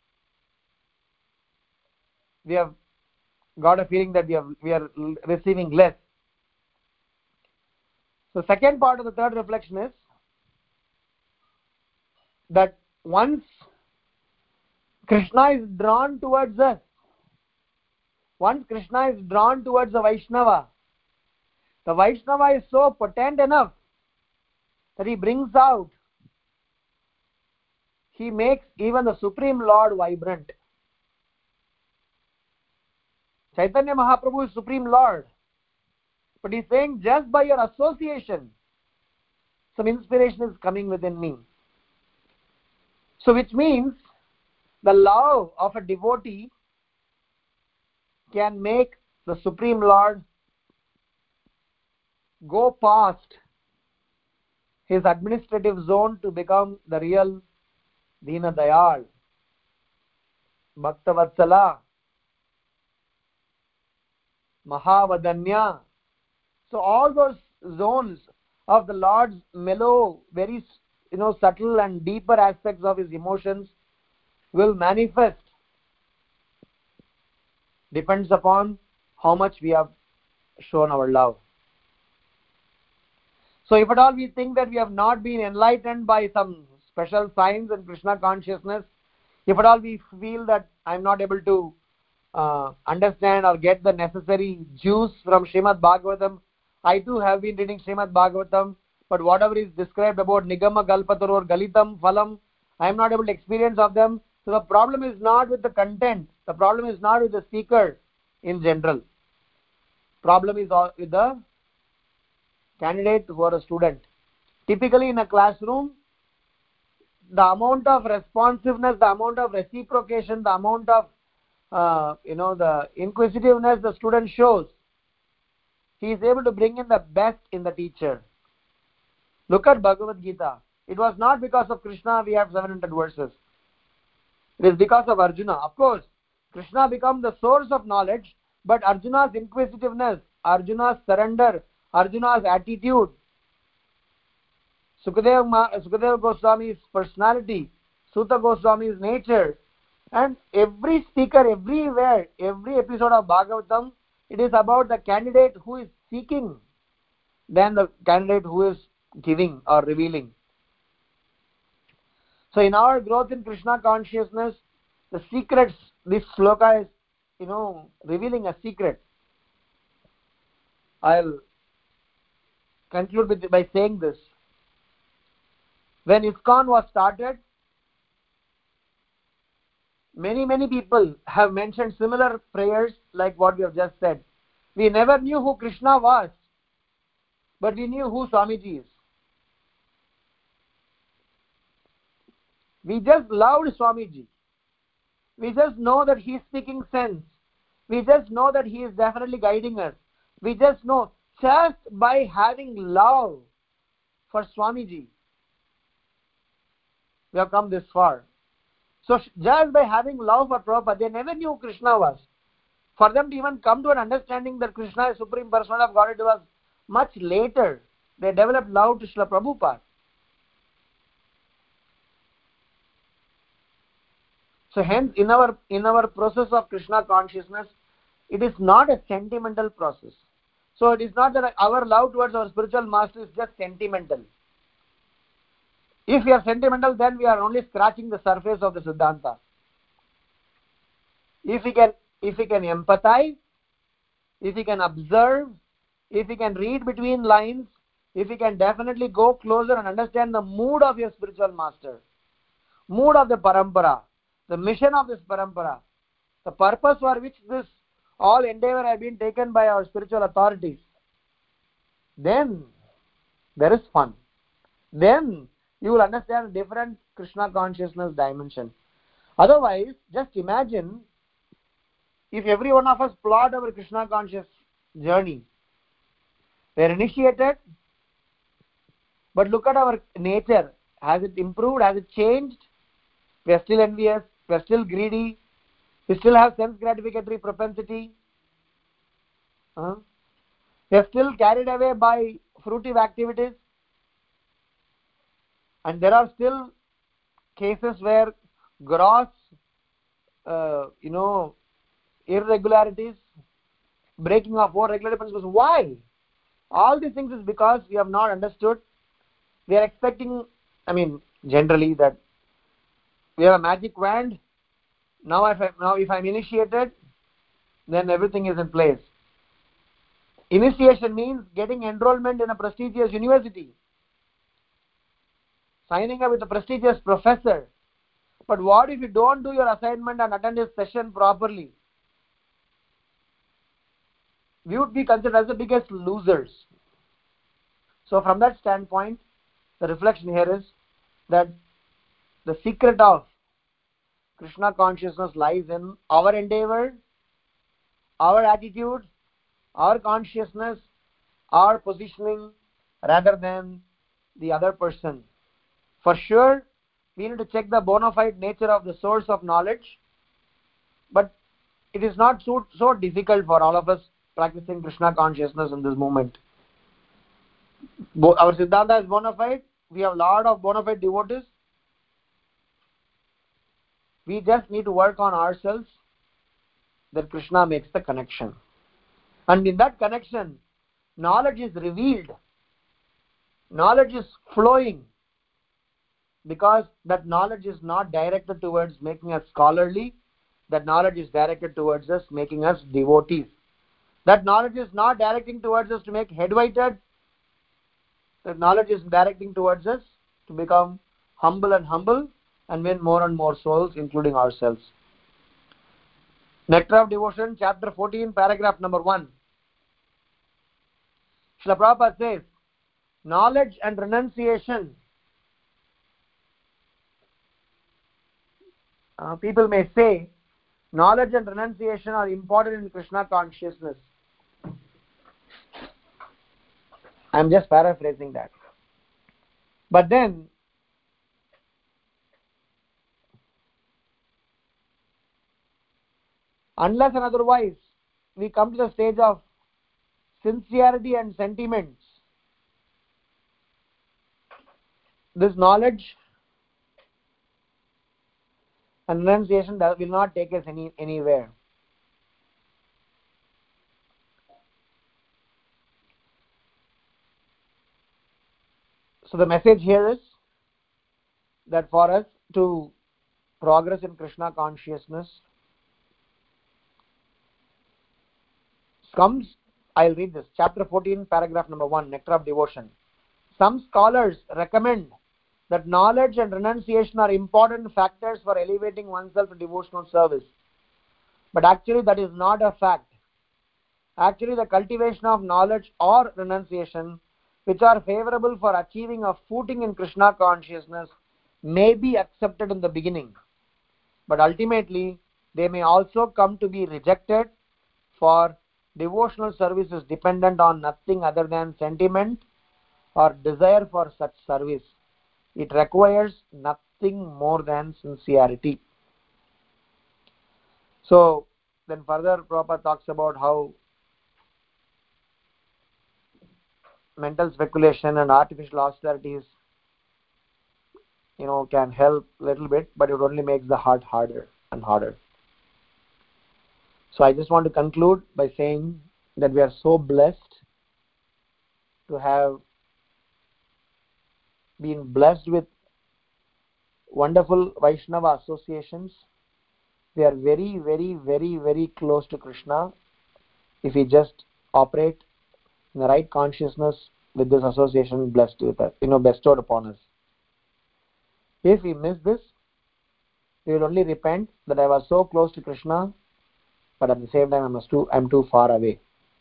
we have got a feeling that we are receiving less. So second part of the third reflection is that once Krishna is drawn towards us, once Krishna is drawn towards the Vaishnava is so potent enough that he brings out, he makes even the Supreme Lord vibrant. Chaitanya Mahaprabhu is Supreme Lord. But he's saying, just by your association, some inspiration is coming within me. So which means the love of a devotee can make the Supreme Lord go past his administrative zone to become the real Dina Dayal, Bhakta Vatsala, Mahavadanya. So all those zones of the Lord's mellow, very subtle and deeper aspects of his emotions will manifest. Depends upon how much we have shown our love. So if at all we think that we have not been enlightened by some special signs in Krishna consciousness, if at all we feel that I'm not able to understand or get the necessary juice from Srimad Bhagavatam, I too have been reading Srimad Bhagavatam, but whatever is described about Nigama Galpatar or Galitam Phalam, I am not able to experience of them. So the problem is not with the content, the problem is not with the speaker in general. Problem is with the candidate who are a student. Typically in a classroom, the amount of responsiveness, the amount of reciprocation, the amount of the inquisitiveness the student shows, he is able to bring in the best in the teacher. Look at Bhagavad Gita. It was not because of Krishna we have 700 verses. It is because of Arjuna. Of course, Krishna becomes the source of knowledge, but Arjuna's inquisitiveness, Arjuna's surrender, Arjuna's attitude, Sukadeva Goswami's personality, Suta Goswami's nature, and every speaker, everywhere, every episode of Bhagavatam, it is about the candidate who is seeking than the candidate who is giving or revealing. So in our growth in Krishna consciousness, the secrets, this sloka is, revealing a secret. I'll conclude by saying this. When ISKCON was started, many people have mentioned similar prayers like what we have just said. We never knew who Krishna was, but we knew who Swamiji is. We just loved Swamiji. We just know that he is speaking sense. We just know that he is definitely guiding us. We just know, just by having love for Swamiji, we have come this far. So just by having love for Prabhupada, they never knew who Krishna was. For them to even come to an understanding that Krishna is Supreme Personality of Godhead was much later. They developed love to Srila Prabhupada. So hence, in our process of Krishna consciousness, it is not a sentimental process. So it is not that our love towards our spiritual master is just sentimental. If we are sentimental, then we are only scratching the surface of the Siddhanta. If we can empathize, if we can observe, if we can read between lines, if we can definitely go closer and understand the mood of your spiritual master, mood of the parampara, the mission of this parampara, the purpose for which this all endeavor have been taken by our spiritual authorities, then there is fun. Then you will understand a different Krishna consciousness dimension. Otherwise, just imagine if every one of us plot our Krishna conscious journey. We are initiated, but look at our nature. Has it improved? Has it changed? we are still envious, we are still greedy, we still have sense gratificatory propensity, we are still carried away by fruitive activities, and there are still cases where gross irregularities, breaking of more regular principles. Why? All these things is because we have not understood. We are expecting, generally, that we have a magic wand. Now if I'm initiated, then everything is in place. Initiation means getting enrollment in a prestigious university, signing up with a prestigious professor. But what if you don't do your assignment and attend his session properly? We would be considered as the biggest losers. So from that standpoint, the reflection here is that the secret of Krishna consciousness lies in our endeavor, our attitude, our consciousness, our positioning, rather than the other person. For sure, we need to check the bona fide nature of the source of knowledge, but it is not so difficult for all of us practicing Krishna consciousness in this moment. Our Siddhanta is bona fide. We have a lot of bona fide devotees. We just need to work on ourselves, that Krishna makes the connection. And in that connection, knowledge is revealed. Knowledge is flowing, because that knowledge is not directed towards making us scholarly. That knowledge is directed towards us making us devotees. That knowledge is not directing towards us to make head-weighted. That knowledge is directing towards us to become humble and win more and more souls, including ourselves. Nectar of Devotion, chapter 14, paragraph number 1. Srila Prabhupada says, knowledge and renunciation. People may say, knowledge and renunciation are important in Krishna consciousness. I am just paraphrasing that. But then, unless and otherwise we come to the stage of sincerity and sentiments, this knowledge and renunciation will not take us anywhere. So the message here is that for us to progress in Krishna consciousness, I'll read this, chapter 14, paragraph number 1, Nectar of Devotion. Some scholars recommend that knowledge and renunciation are important factors for elevating oneself to devotional service. But actually that is not a fact. Actually, the cultivation of knowledge or renunciation, which are favorable for achieving a footing in Krishna consciousness, may be accepted in the beginning. But ultimately, they may also come to be rejected, for devotional service is dependent on nothing other than sentiment or desire for such service. It requires nothing more than sincerity. So, then further Prabhupada talks about how mental speculation and artificial austerities, can help a little bit, but it only makes the heart harder and harder. So I just want to conclude by saying that we are so blessed to have been blessed with wonderful Vaishnava associations. We are very, very, very, very close to Krishna if we just operate in the right consciousness with this association bestowed upon us. If we miss this, we will only repent that I was so close to Krishna, but at the same time I'm too far away.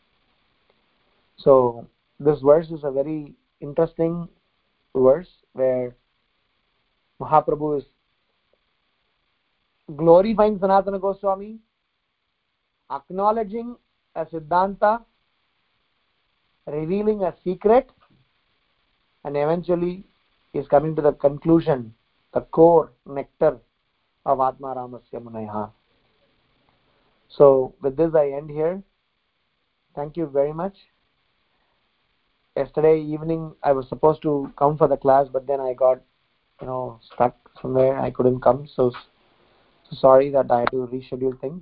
So this verse is a very interesting verse where Mahaprabhu is glorifying Sanatana Goswami, acknowledging a Siddhanta, revealing a secret, and eventually is coming to the conclusion, the core nectar of Atma Ramasya Munayah. So with this I end here. Thank you very much. Yesterday evening I was supposed to come for the class, but then I got stuck somewhere. I couldn't come, so sorry that I had to reschedule things.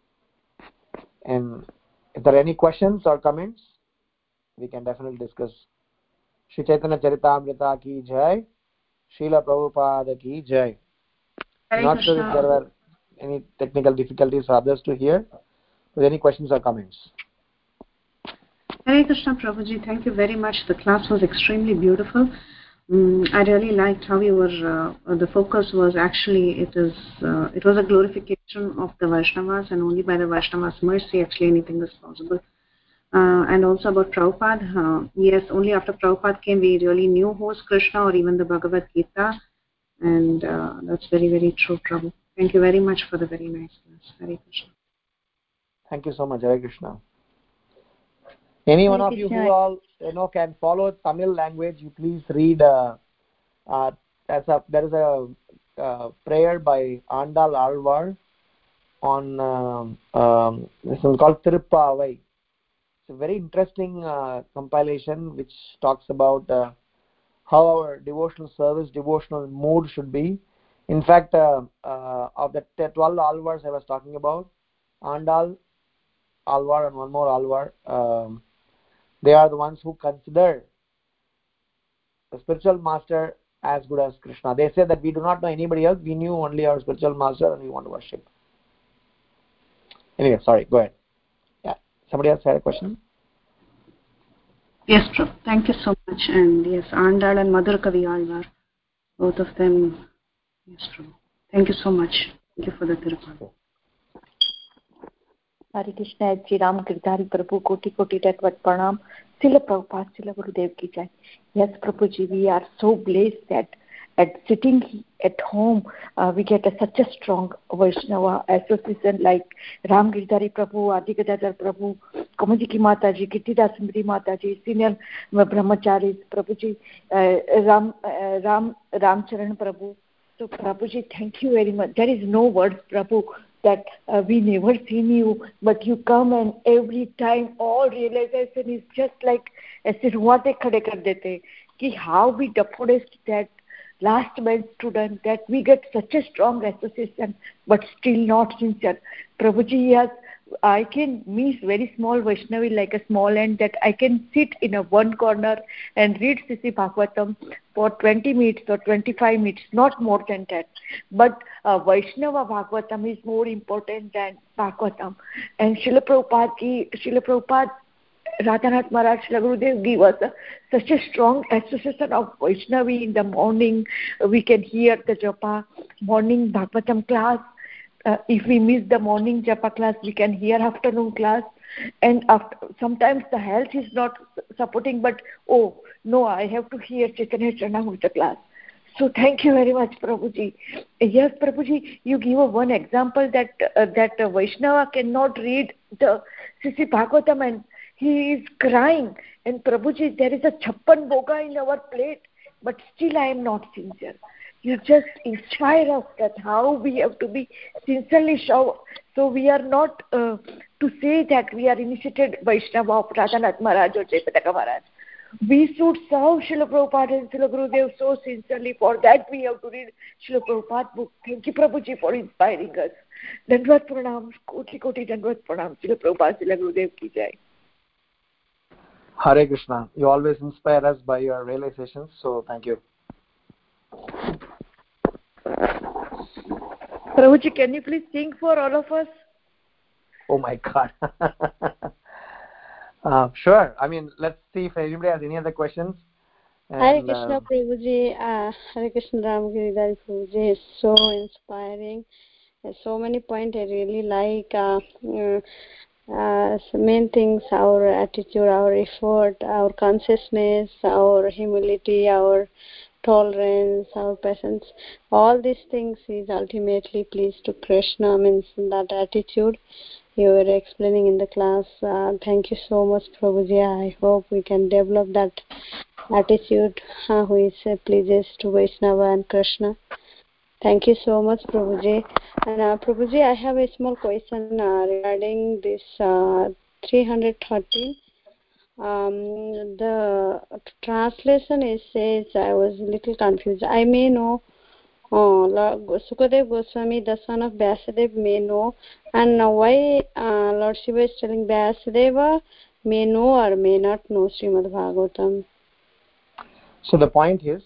And if there are any questions or comments, we can definitely discuss. Shri Chaitanya Charitamrita ki jai, Srila Prabhupada ki jai. Not sure if there were any technical difficulties for others to hear. With any questions or comments? Hare Krishna Prabhuji, thank you very much. The class was extremely beautiful. I really liked how you were. The focus was actually it was a glorification of the Vaishnavas, and only by the Vaishnavas' mercy actually anything is possible. And also about Prabhupada, yes, only after Prabhupada came we really knew who was Krishna or even the Bhagavad Gita, and that's very, very true, Prabhu. Thank you very much for the very nice class. Hare Krishna. Thank you so much. Hare Krishna. Any one of you who all can follow Tamil language, you please read. There is a prayer by Andal Alvar on this one called Tirupavai. It's a very interesting compilation which talks about how our devotional service, devotional mood should be. In fact, of the 12 Alvars I was talking about, Andal Alvar and one more Alvar, they are the ones who consider the spiritual master as good as Krishna. They say that we do not know anybody else, we knew only our spiritual master and we want to worship. Anyway, sorry, go ahead. Yeah, somebody else had a question? Yes, Prabhu. Thank you so much. And yes, Andal and Madhur Kavi Alvar, both of them. Yes, Prabhu. Thank you so much. Thank you for the Tirupati. Hare Krishna, Shri Ram Girdhari Prabhu, Koti Koti Datvat Pranam, Srila Prabhupada, Srila Gurudev Ki Jai. Yes, Prabhuji, we are so blessed that at sitting at home, we get such a strong Vaishnava association like Ram Girdhari Prabhu, Adi Gadadhar Prabhu, Kamaji Ki Mataji, Kittidas Mri Mataji, Senior Brahmacharis, Prabhuji, Ram Charan Prabhu. So Prabhuji, thank you very much. There is no words, Prabhu, that we never seen you, but you come and every time all realization is just like ऐसे रुआते खड़े कर देते कि how we depressed that last man student that we get such a strong association but still not sincere. Prabhuji, yes, I can meet very small Vaishnavi like a small ant that I can sit in a one corner and read Sisi Bhagavatam for 20 minutes or 25 minutes, not more than that. But Vaishnava Bhagavatam is more important than Bhagavatam. And Srila Prabhupada, Radhanath Maharaj, Srila Gurudev give us such a strong association of Vaishnavi in the morning. We can hear the Japa, morning Bhagavatam class. If we miss the morning Japa class, we can hear afternoon class. And sometimes the health is not supporting, but oh no, I have to hear Chaitanya Charanamrita class. So thank you very much, Prabhuji. Yes, Prabhuji, you give one example that Vaishnava cannot read the Sisi Bhagavatam and he is crying. And Prabhuji, there is a chappan boga in our plate, but still I am not sincere. You just inspire us that how we have to be sincerely show. So we are not to say that we are initiated Vaishnava of Radhanath Maharaj or Jaipataka Maharaj. We should serve Srila Prabhupada and Srila Gurudev so sincerely. For that we have to read Srila Prabhupada book. Thank you, Prabhuji, for inspiring us. Dandvat Pranam, Koti Koti Dandvat Pranam, Srila Prabhupada, Srila Gurudev Ki Jai. Hare Krishna. You always inspire us by your realizations, so thank you. Prabhuji, can you please sing for all of us? Oh my God. Sure. I mean, let's see if anybody has any other questions. Hare Krishna Prabhuji, Hare Krishna Ram Giridhari Prabhuji is so inspiring. There's so many points I really like. Main things, our attitude, our effort, our consciousness, our humility, our tolerance, our patience, all these things is ultimately pleased to Krishna, means that attitude you were explaining in the class. Thank you so much, Prabhuji. I hope we can develop that attitude who is pleases to Vaishnava and Krishna. Thank you so much, Prabhuji. And Prabhuji, I have a small question regarding this 313. The translation is says, I was a little confused. I may know, Sukadev Goswami, the son of Vyasadeva, may know. And why Lord Shiva is telling Vyasadeva may know or may not know Srimad Bhagavatam? So the point is,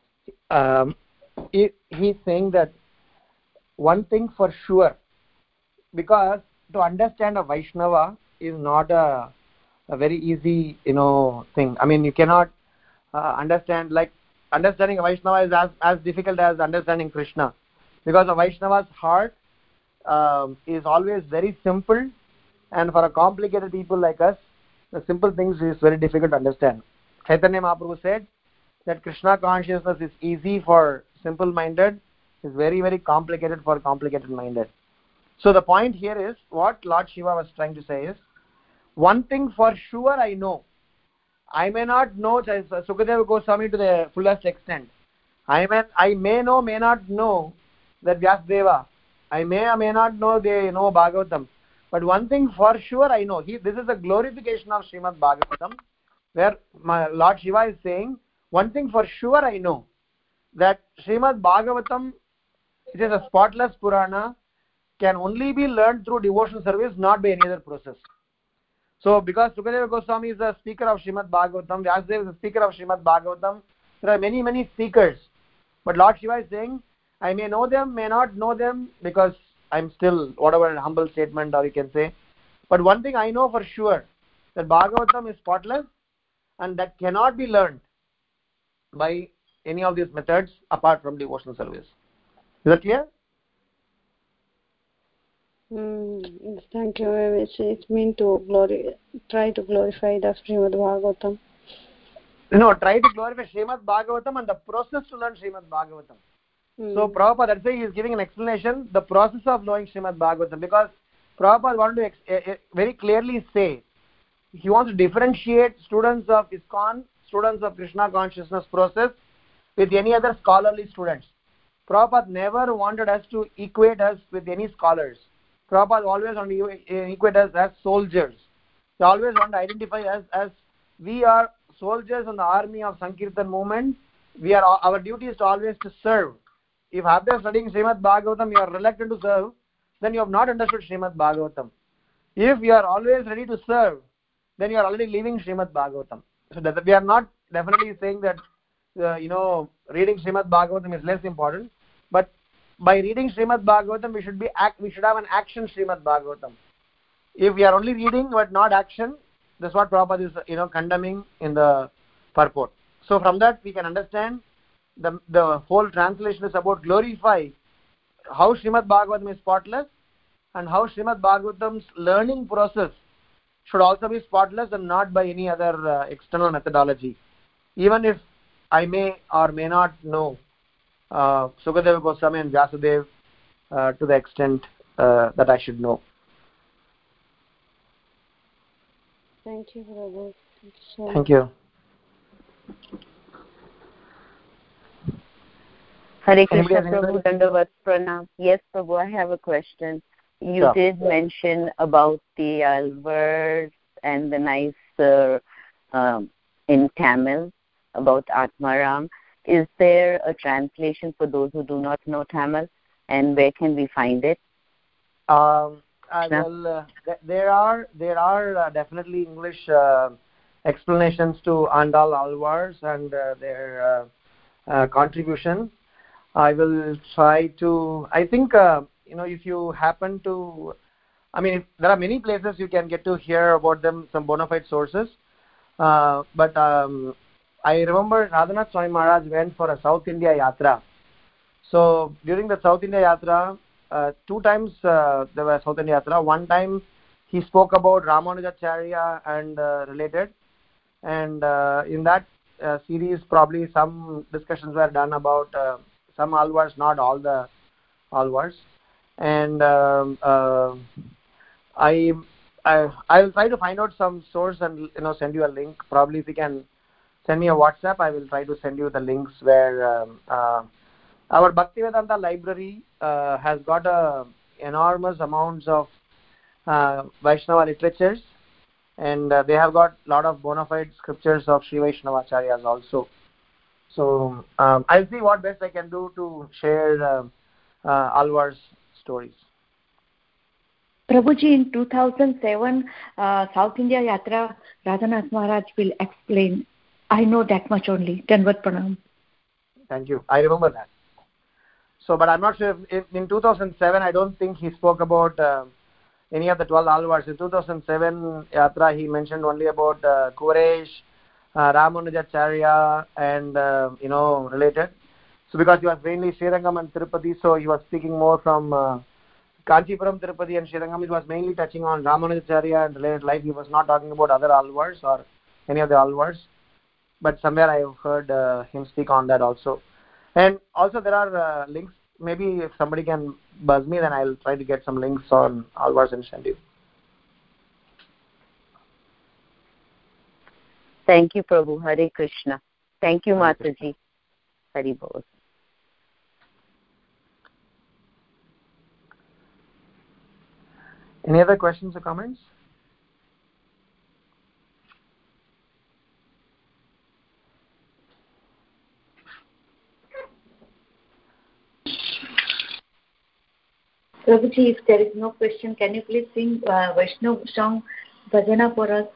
he's saying that one thing for sure, because to understand a Vaishnava is not a very easy thing. I mean, you cannot understand, like understanding a Vaishnava is as difficult as understanding Krishna, because a Vaishnava's heart is always very simple, and for a complicated people like us, the simple things is very difficult to understand. Chaitanya Mahaprabhu said that Krishna consciousness is easy for simple minded, is very, very complicated for complicated minded. So the point here is, what Lord Shiva was trying to say is, one thing for sure I know. I may not know Sukadeva Goswami to the fullest extent. I may know, may not know that Vyasadeva. I may or may not know they know Bhagavatam. But one thing for sure I know. This is a glorification of Srimad Bhagavatam, where my Lord Shiva is saying, one thing for sure I know, that Srimad Bhagavatam, it is a spotless Purana, can only be learned through devotional service, not by any other process. So, because Sukadeva Goswami is the speaker of Srimad Bhagavatam, Vyasadeva is the speaker of Srimad Bhagavatam, there are many, many speakers. But Lord Shiva is saying, I may know them, may not know them, because I'm still, whatever humble statement or you can say. But one thing I know for sure, that Bhagavatam is spotless, and that cannot be learned by any of these methods apart from devotional service. Is that clear? Thank you. It means to try to glorify the Srimad Bhagavatam. No, try to glorify Srimad Bhagavatam and the process to learn Srimad Bhagavatam. So Prabhupada, that's why he is giving an explanation, the process of knowing Srimad Bhagavatam, because Prabhupada wanted to very clearly say, he wants to differentiate students of ISKCON, students of Krishna consciousness process with any other scholarly students. Prabhupada never wanted us to equate us with any scholars. Prabhupada always wanted to equate us as soldiers. He always wanted to identify us as we are soldiers in the army of Sankirtan movement. Our duty is to always to serve. If after studying Srimad Bhagavatam you are reluctant to serve, then you have not understood Srimad Bhagavatam. If you are always ready to serve, then you are already leaving Srimad Bhagavatam. So that we are not definitely saying that reading Srimad Bhagavatam is less important, but by reading Srimad Bhagavatam we should have an action Srimad Bhagavatam. If we are only reading but not action, that's what Prabhupada is condemning in the purport. So from that we can understand the whole translation is about glorify how Srimad Bhagavatam is spotless, and how Srimad Bhagavatam's learning process should also be spotless and not by any other external methodology. Even if I may or may not know Sukadeva Goswami and Vyasadeva to the extent that I should know. Thank you, Prabhu. Thank you. Hare Krishna, Prabhu, Dandavat Pranam. Yes, Prabhu, I have a question. You did mention about the alvars and the nice in Tamil about Atmaram. Is there a translation for those who do not know Tamil, and where can we find it? Well, there are definitely English explanations to Andal Alvars and their contribution. I will try to. I think if you happen to, there are many places you can get to hear about them, some bona fide sources. But I remember Radhanath Swami Maharaj went for a South India Yatra. So during the South India Yatra, 2 times there was South India Yatra. One time he spoke about Ramanujacharya and related, and in that series probably some discussions were done about some alvars, not all the alvars. And I will try to find out some source and send you a link. Probably if you can send me a WhatsApp, I will try to send you the links where Our Bhaktivedanta library has got enormous amounts of Vaishnava literatures, and they have got a lot of bona fide scriptures of Sri Vaishnavacharyas also. So I'll see what best I can do to share Alvar's stories. Prabhuji, in 2007, South India Yatra, Radhanath Maharaj will explain. I know that much only. Dandavat Pranam. Thank you. I remember that. So, but I'm not sure if in 2007, I don't think he spoke about any of the 12 Alvars. In 2007 Yatra, he mentioned only about Kuresh, Ramanujacharya, and related. So, because he was mainly Srirangam and Tirupati, so he was speaking more from Kanchipuram, Tirupati, and Srirangam. It was mainly touching on Ramanujacharya and related life. He was not talking about other Alvars or any of the Alvars. But somewhere I have heard him speak on that also. And also there are links. Maybe if somebody can buzz me, then I'll try to get some links on Alvars and send you. Thank you, Prabhu. Hare Krishna. Thank you, Mataji. Hari Bol. Any other questions or comments? Prabhuji, if there is no question, can you please sing Vaishnav song Bhajana for us?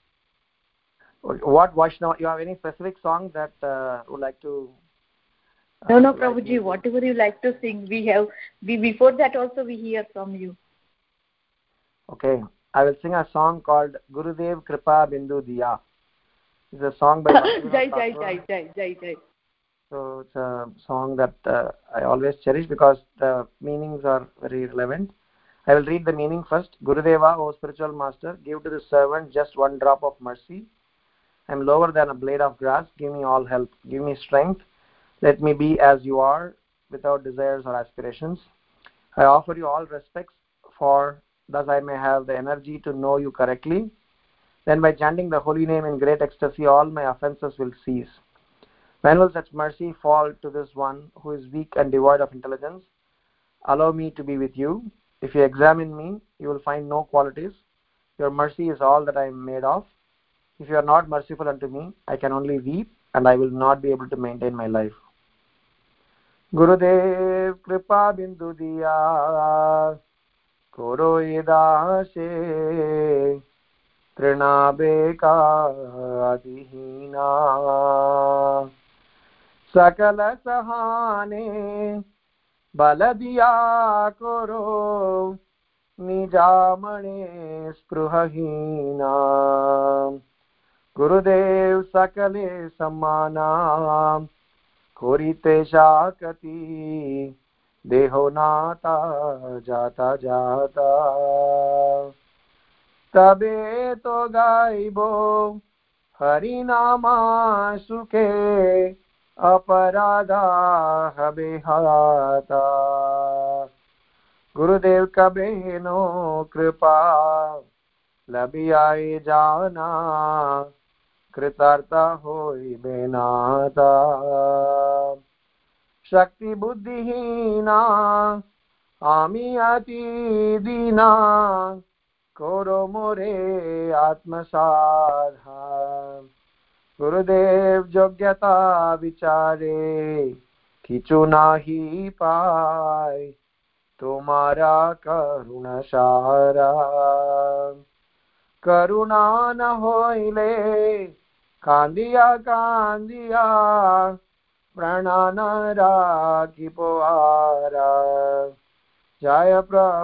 What Vaishnav? You have any specific song that would like to? No, Prabhuji. Whatever you like to sing, before that also we hear from you. Okay, I will sing a song called Gurudev Kripa Bindu Diya. It's a song by Jai, Jai, Jai, Jai, Jai, Jai. So it's a song that I always cherish because the meanings are very relevant. I will read the meaning first. Gurudeva, O spiritual master, give to the servant just one drop of mercy. I am lower than a blade of grass. Give me all help. Give me strength. Let me be as you are, without desires or aspirations. I offer you all respects, for thus I may have the energy to know you correctly. Then by chanting the holy name in great ecstasy, all my offenses will cease. When will such mercy fall to this one who is weak and devoid of intelligence? Allow me to be with you. If you examine me, you will find no qualities. Your mercy is all that I am made of. If you are not merciful unto me, I can only weep, and I will not be able to maintain my life. Gurudev Kripa Bindu Diya Koro Edashe Trinabe Ka Adihina Sakala Sahane Baladiya Koro Nijamane Spruhahina Gurudev Sakale Samana Korite Shakati Deho Nata Jata Jata Tabe To Gaibo Harinama Sukhe Aparadha Habehata Gurudev Kabe No Kripa Labiyai Jana Kritartha Hoi Benata Shakti Buddhihina Ami Ati Dina Koro More Atmasadha Gurudev Jogyata Vichare Kichu Nahi Pai Tumara Karuna Shara Karuna Na Hoile Kandiya Kandiya Pranana Raki Poara Jaya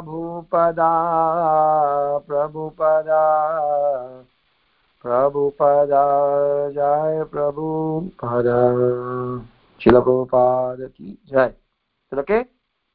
Prabhupada Prabhupada Prabhupada Jaya Prabhupada Srila Prabhupada Ki Jai. Is it okay?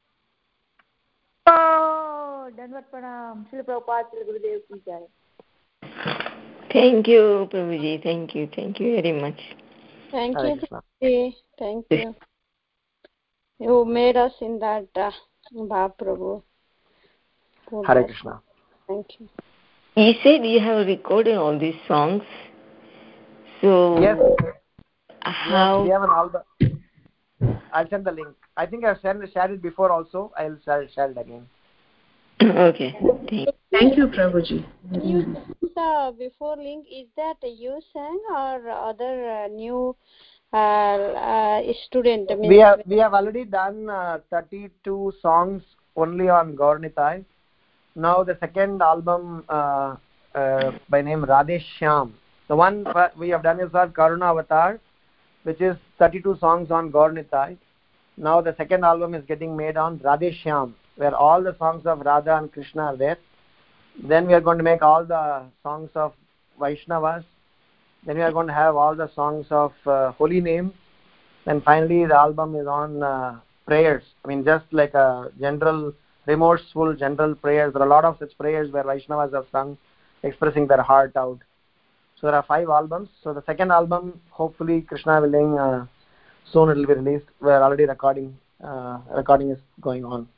Oh, Dandavat Pranam. Srila Prabhupada, Srila Gurudev Ki Jai. Thank you, Prabhuji. Thank you very much. Thank you, Prabhuji. Thank you. You made us in that Bhav, Prabhu. Hare Krishna. Thank you. You said you have recorded all these songs. So yes, how? we have an album. I'll send the link. I think I've shared it before also. I'll share it again. Okay. Thank you, Prabhuji. You sent the before link. Is that you sang or other new student? I mean, we have already done 32 songs only on Gaurnitai. Now the second album by name Radhe Shyam. The one we have done is called Karuna Avatar, which is 32 songs on Gaurnitai. Now the second album is getting made on Radhe Shyam, where all the songs of Radha and Krishna are there. Then we are going to make all the songs of Vaishnavas. Then we are going to have all the songs of holy names. Then finally the album is on prayers. I mean, just like a general, remorseful general prayers. There are a lot of such prayers where Vaishnavas have sung, expressing their heart out. So there are 5 albums. So the second album, hopefully Krishna willing, soon it will be released. We are already recording. Recording is going on.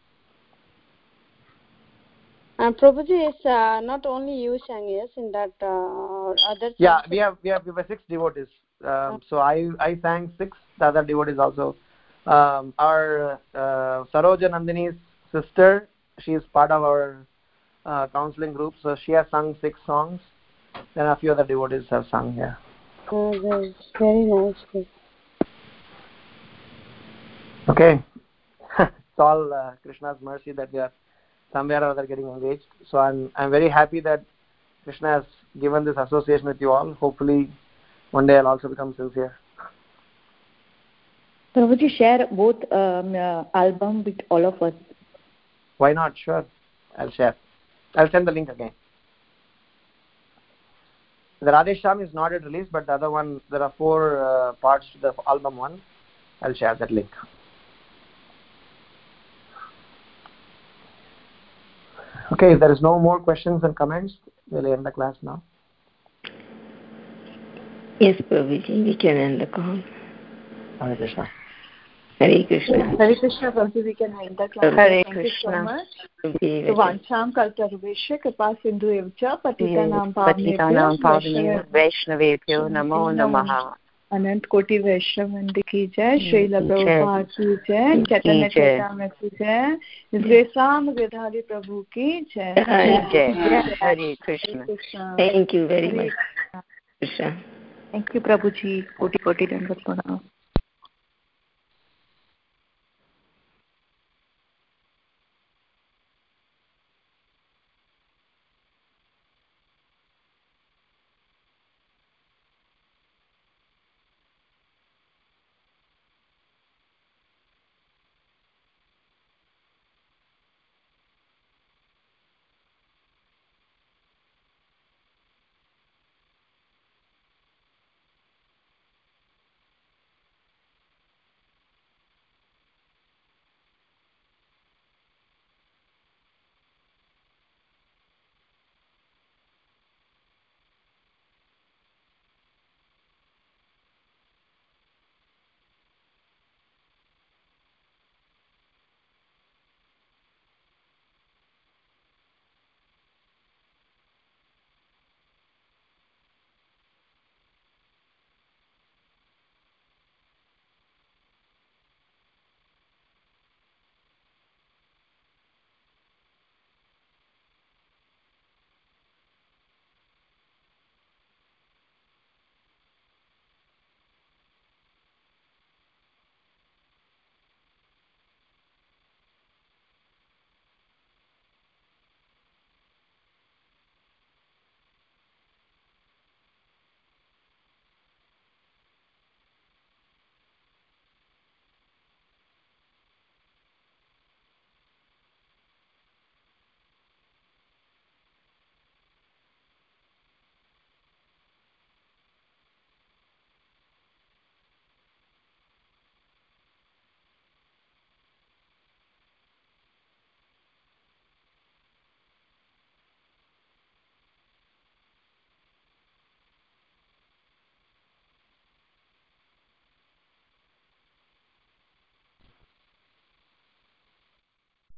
Prabhuji, is not only you sang, yes, in that other. Yeah, we have 6 devotees. So I sang 6. The other devotees also. Our Saroja Nandini's sister, she is part of our counseling group, so she has sung 6 songs. Then a few other devotees have sung. Yeah. Oh, very nice. Okay. It's all Krishna's mercy that we are somewhere or other getting engaged. So I'm very happy that Krishna has given this association with you all. Hopefully one day I'll also become sincere. Prabhuji, share both album with all of us. Why not? Sure, I'll share. I'll send the link again. The Radhe Shyam is not yet released, but the other one, there are 4 parts to the album one. I'll share that link. Okay, if there is no more questions and comments, we'll end the class now. Yes, Prabhuji, we can end the call. Hare Krishna. Hare Krishna. Hare Krishna, Prabhuji, we can end the class. Hare Thank Krishna. you so much. Vancham kaltarubhishya kripa sindhu evcha patitanam Vaishnavebhyo namo namaha. अनंत कोटि वैष्णव वंदे की जय, श्रील प्रभुपाद की जय, चैतन्य चैतन्य की जय, ग्रेसाम गिरधारी प्रभु की जय. जय. हरे Krishna. Thank you very much. Thank you, Prabhuji. कोटि कोटि दंडवत प्रणाम.